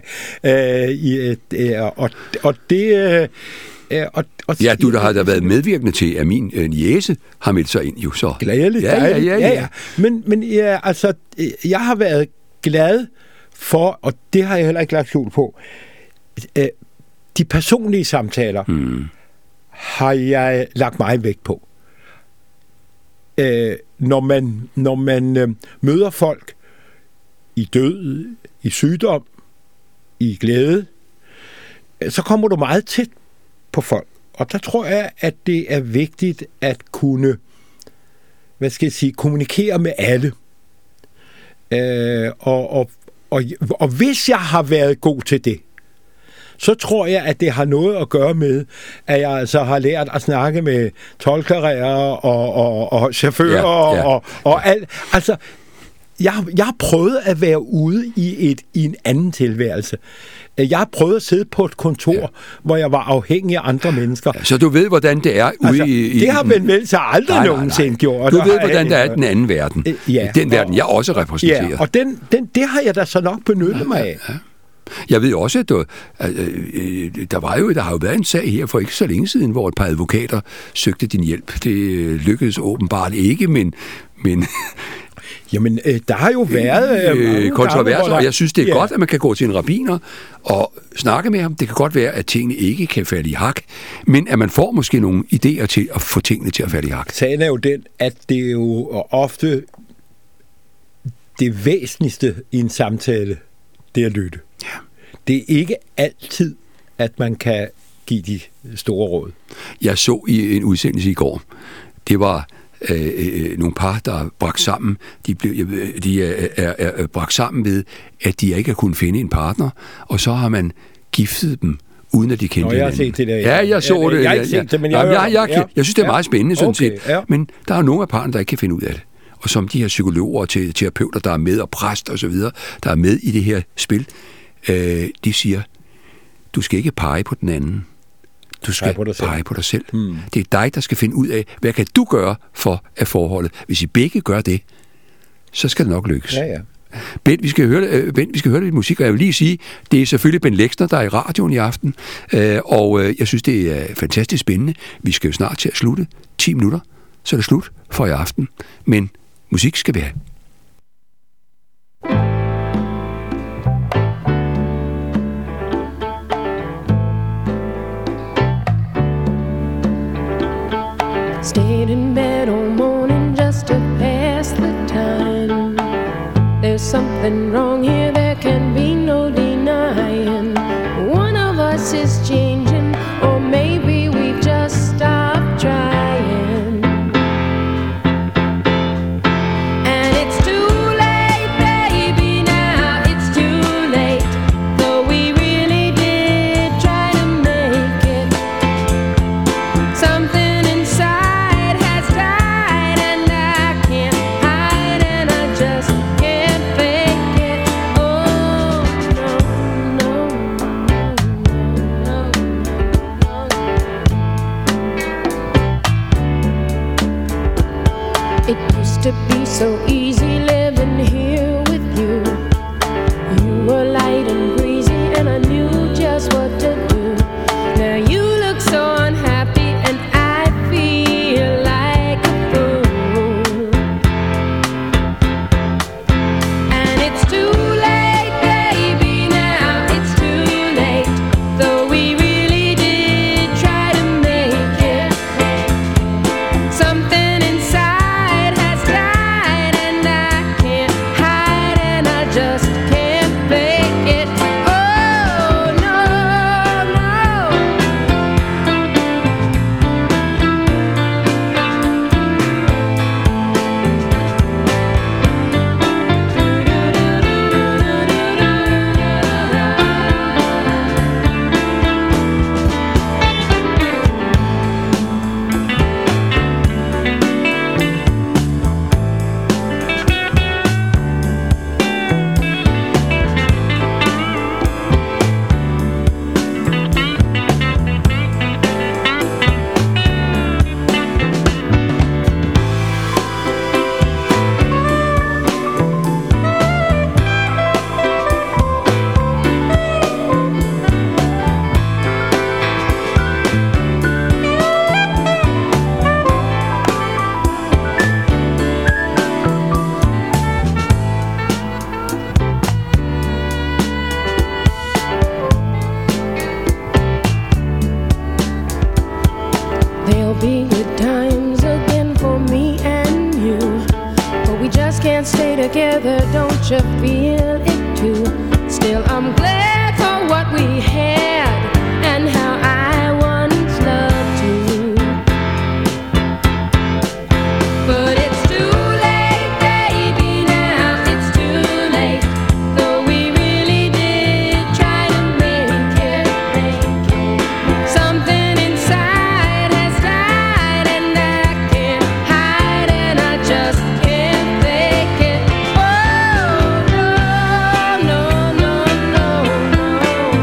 Du der har været medvirkende til, at min niece har meldt sig ind, jo så. Glædeligt. Ja. Men jeg har været glad for, og det har jeg heller ikke lagt skjul på, de personlige samtaler har jeg lagt meget vægt på. Når man møder folk i død, i sygdom, i glæde, så kommer du meget tæt på folk. Og der tror jeg, at det er vigtigt at kunne, kommunikere med alle. Og hvis jeg har været god til det, så tror jeg, at det har noget at gøre med, at jeg altså har lært at snakke med toldklarere og chauffører og alt. Altså, jeg har prøvet at være ude i en anden tilværelse. Jeg har prøvet at sidde på et kontor, hvor jeg var afhængig af andre mennesker. Så du ved, hvordan det er ude i... Det har Ben Wiltshire aldrig nogensinde gjort. Du ved, hvordan det er i den anden verden. Den verden, jeg også repræsenterer. Ja, og det har jeg da så nok benyttet mig af. Ja. Jeg ved også, at der har jo været en sag her for ikke så længe siden, hvor et par advokater søgte din hjælp. Det lykkedes åbenbart ikke, men jamen, der har jo været kontroverser, og jeg synes, det er godt, at man kan gå til en rabbiner og snakke med ham. Det kan godt være, at tingene ikke kan falde i hak, men at man får måske nogle idéer til at få tingene til at falde i hak. Sagen er jo den, at det er jo ofte det væsentligste i en samtale, det er at lytte. Ja. Det er ikke altid, at man kan give de store råd. Jeg så i en udsendelse i går, det var nogle par, der er bragt sammen. De er bragt sammen ved, at de ikke har kunnet finde en partner, og så har man giftet dem, uden at de kendte hinanden. Jeg har set det der. Ja, jeg så det. Jeg har ikke set det, men jeg synes, det er meget spændende, sådan set. Ja. Men der er nogle af parerne, der ikke kan finde ud af det. Og som de her psykologer og terapeuter, der er med, og præst og så videre, der er med i det her spil, de siger, du skal ikke pege på den anden. Du skal pege på dig selv. Det er dig, der skal finde ud af, hvad kan du gøre for at forholdet. Hvis I begge gør det, så skal det nok lykkes. Ja. Bent, vi skal høre lidt musik, og jeg vil lige sige, det er selvfølgelig Ben Lexner, der er i radioen i aften, og jeg synes, det er fantastisk spændende. Vi skal jo snart til at slutte. 10 minutter, så er det slut for i aften. Men musik skal vi have. Stayed in bed all morning just to pass the time. There's something wrong here, there can be no denying. One of us is changing, or maybe we just stopped trying. And it's too late, baby, now it's too late. Though we really did try to make it. Something inside just can't fake it. together, don't you feel it too? Still, I'm glad for what we had and how I once loved you. But it's too late, baby, now it's too late. Though we really did try to make it. Something inside has died and I can't hide and I just can't fake it. Oh, no, no, no, no, no.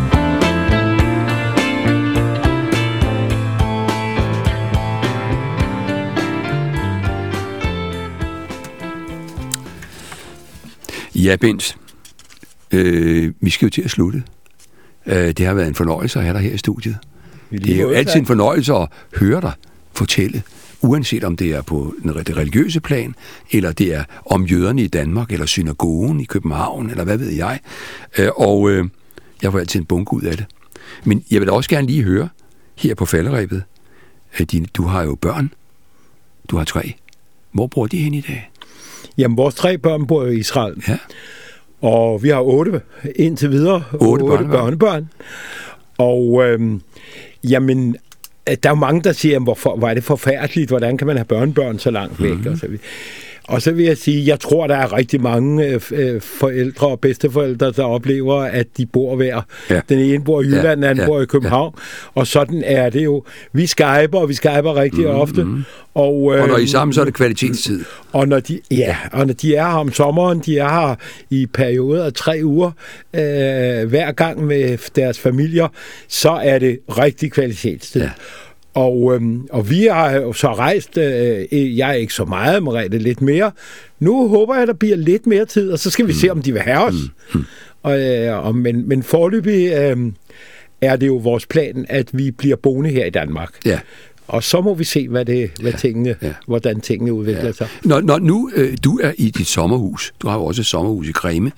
Ja, Bent. Vi skal jo til at slutte. Det har været en fornøjelse at have dig her i studiet. Det er jo altid en fornøjelse at høre dig fortælle, uanset om det er på det religiøse plan, eller det er om jøderne i Danmark, eller synagogen i København, eller hvad ved jeg. Jeg får altid en bunke ud af det. Men jeg vil da også gerne lige høre, her på falderebet, du har jo børn. Du har 3. Hvor bor de hen i dag? Jamen, vores 3 børn bor i Israel. Ja. Og vi har 8 indtil videre. 8 børnebørn. Og jamen, der er jo mange, der siger, hvor er det forfærdeligt, hvordan kan man have børnebørn så langt væk? Mm-hmm. Og så vil jeg sige, jeg tror, der er rigtig mange forældre og bedsteforældre, der oplever, at de bor hver. Ja. Den ene bor i Jylland, den anden bor i København. Ja. Og sådan er det jo. Vi skyper rigtig ofte. Og når I er sammen, så er det kvalitetstid. Og når de er her om sommeren, de er her i perioder af 3 uger, hver gang med deres familier, så er det rigtig kvalitetstid. Ja. Og vi har jo så rejst, jeg er ikke så meget, Merete lidt mere. Nu håber jeg, der bliver lidt mere tid, og så skal vi se, om de vil have os. Men foreløbig er det jo vores plan, at vi bliver boende her i Danmark. Ja. Og så må vi se, hvordan tingene udvikler sig. Når nu du er i dit sommerhus, du har jo også et sommerhus i Græme,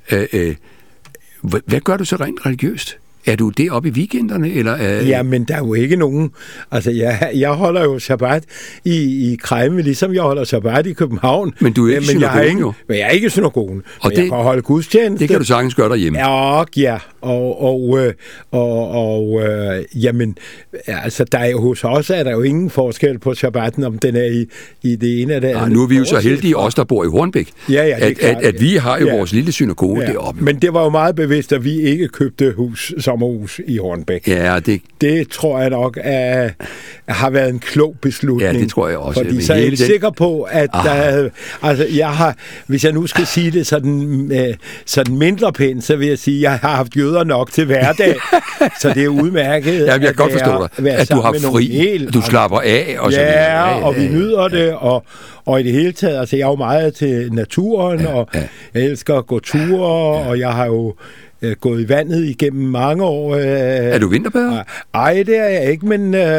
hvad gør du så rent religiøst? Er du det oppe i weekenderne? Eller, Ja, men der er jo ikke nogen... Altså, jeg holder jo sabbat i Græme, ligesom jeg holder sabbat i København. Men du er ikke i synagogen, jo? Men jeg er ikke i synagogen. Og jeg kan holde gudstjeneste. Det kan du sagtens gøre derhjemme. Ja. Jamen, altså, der er jo hos os, er der jo ingen forskel på sabbaten, om den er i det ene eller det andet. Nu er vi jo så heldige, os der bor i Hornbæk, at vi har jo vores lille synagoge deroppe. Men det var jo meget bevidst, at vi ikke købte sommerhus i Hornbæk. Ja, det tror jeg nok har været en klog beslutning. Ja, det tror jeg også. Fordi så er jeg sikker på, at hvis jeg nu skal sige det sådan mindre pænt, så vil jeg sige, at jeg har haft jøder nok til hverdag. Så det er udmærket. Ja, jeg kan godt forstå dig, at du har fri, du slapper af. Og så og vi nyder det, og i det hele taget, altså jeg er jo meget til naturen, og jeg elsker at gå ture, og jeg har jo gået i vandet igennem mange år. Er du vinterbader? Nej, det er jeg ikke,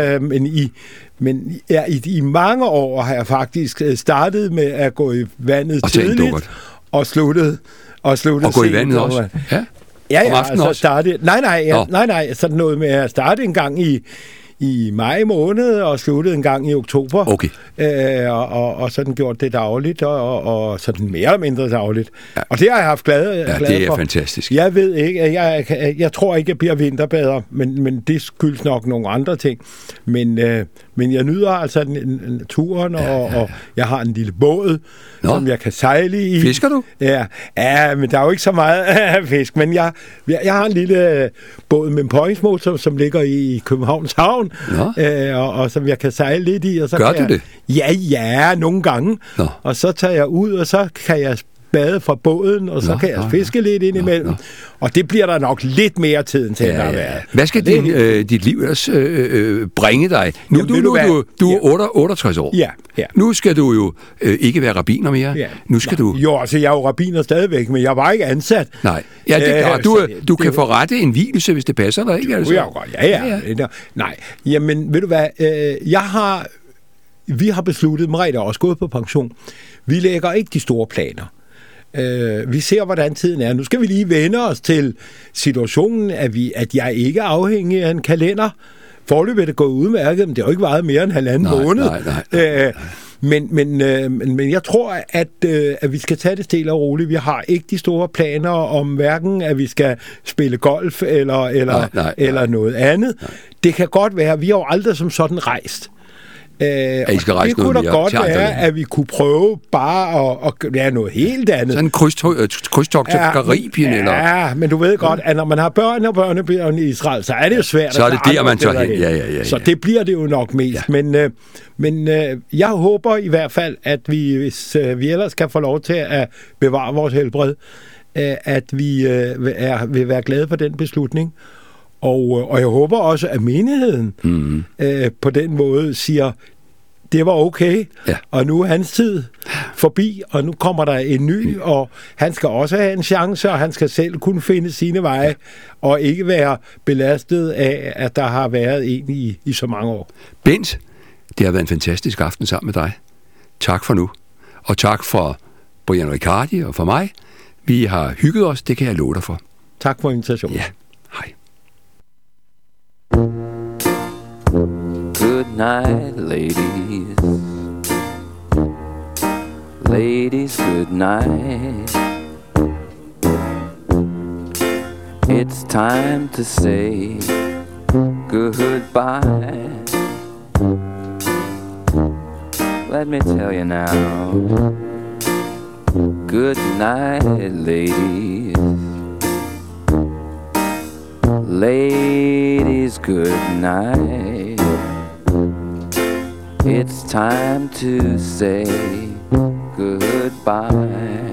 men i mange år har jeg faktisk startet med at gå i vandet tidligt, og sluttet og gå i vandet også? Ja, altså starte. Nej, sådan noget med at starte en gang i maj måned og sluttede en gang i oktober. Okay. Og sådan gjort det dagligt, og sådan mere eller mindre dagligt. Ja. Og det har jeg haft glad for. Det er fantastisk. Jeg ved ikke, jeg tror ikke, jeg bliver vinterbader, men det skyldes nok nogle andre ting. Men jeg nyder altså turen, og jeg har en lille båd, som jeg kan sejle i. Fisker du? Ja, men der er jo ikke så meget fisk, men jeg har en lille båd med en påhængsmotor, som ligger i Københavns Havn, og som jeg kan sejle lidt i. Og så gør du det? Ja, nogle gange. Og så tager jeg ud, og så kan jeg bade fra båden, og så kan jeg fiske lidt ind imellem. Og det bliver der nok lidt mere tiden til, der har været. Hvad skal dit liv ellers bringe dig? Nu du er 68 år. Ja. Nu skal du jo ikke være rabbiner mere. Ja. Nu skal du... Jo, altså jeg er jo rabbiner stadigvæk, men jeg var ikke ansat. Nej. Ja, det er klart. Du kan forrette en vielse, hvis det passer dig, ikke? Altså. Ja. Nej. Jamen, ved du hvad? Vi har besluttet, Merete er også gået på pension. Vi lægger ikke de store planer. Vi ser, hvordan tiden er. Nu skal vi lige vende os til situationen, at jeg ikke er afhængig af en kalender. Foreløbig er det gået udmærket, men det har jo ikke varet mere end 1,5 måned. Nej. Men jeg tror, at vi skal tage det stille og roligt. Vi har ikke de store planer om hverken, at vi skal spille golf eller noget andet. Nej. Det kan godt være, vi har jo aldrig som sådan rejst. Det kunne da godt være, at vi kunne prøve bare at gøre noget helt andet. Sådan en krydstogt til Karibien, eller? Ja, men du ved godt, at når man har børn og børnebørn i Israel, så er det jo svært. Så er det der, man tager hen. Ja. Så det bliver det jo nok mest. Ja. Men jeg håber i hvert fald, at vi, hvis vi ellers kan få lov til at bevare vores helbred, at vi vil være glade for den beslutning. Og jeg håber også, at menigheden på den måde siger, det var okay, og nu er hans tid forbi, og nu kommer der en ny, og han skal også have en chance, og han skal selv kunne finde sine veje, og ikke være belastet af, at der har været en i så mange år. Bent, det har været en fantastisk aften sammen med dig. Tak for nu, og tak for Brian Riccardi og for mig. Vi har hygget os, det kan jeg love dig for. Tak for invitationen. Ja, hej. Good night, ladies. Ladies, good night. It's time to say goodbye. Let me tell you now. Good night, ladies. Ladies, good night. It's time to say goodbye.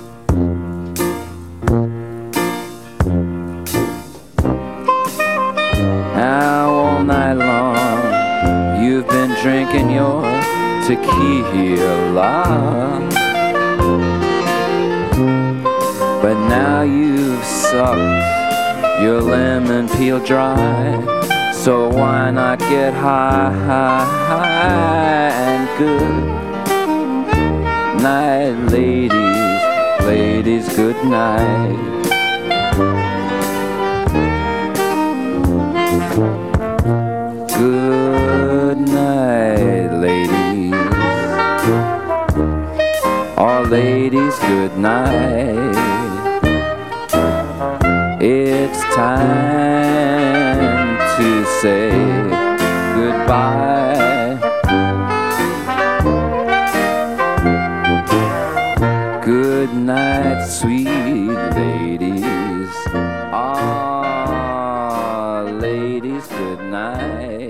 Now all night long you've been drinking your tequila, but now you've sucked your lemon peel dry, so why not get high and good night, ladies, ladies, good night. Good night, ladies. All ladies, good night. It's time to say goodbye. Good night, sweet ladies. Ah, ladies, good night.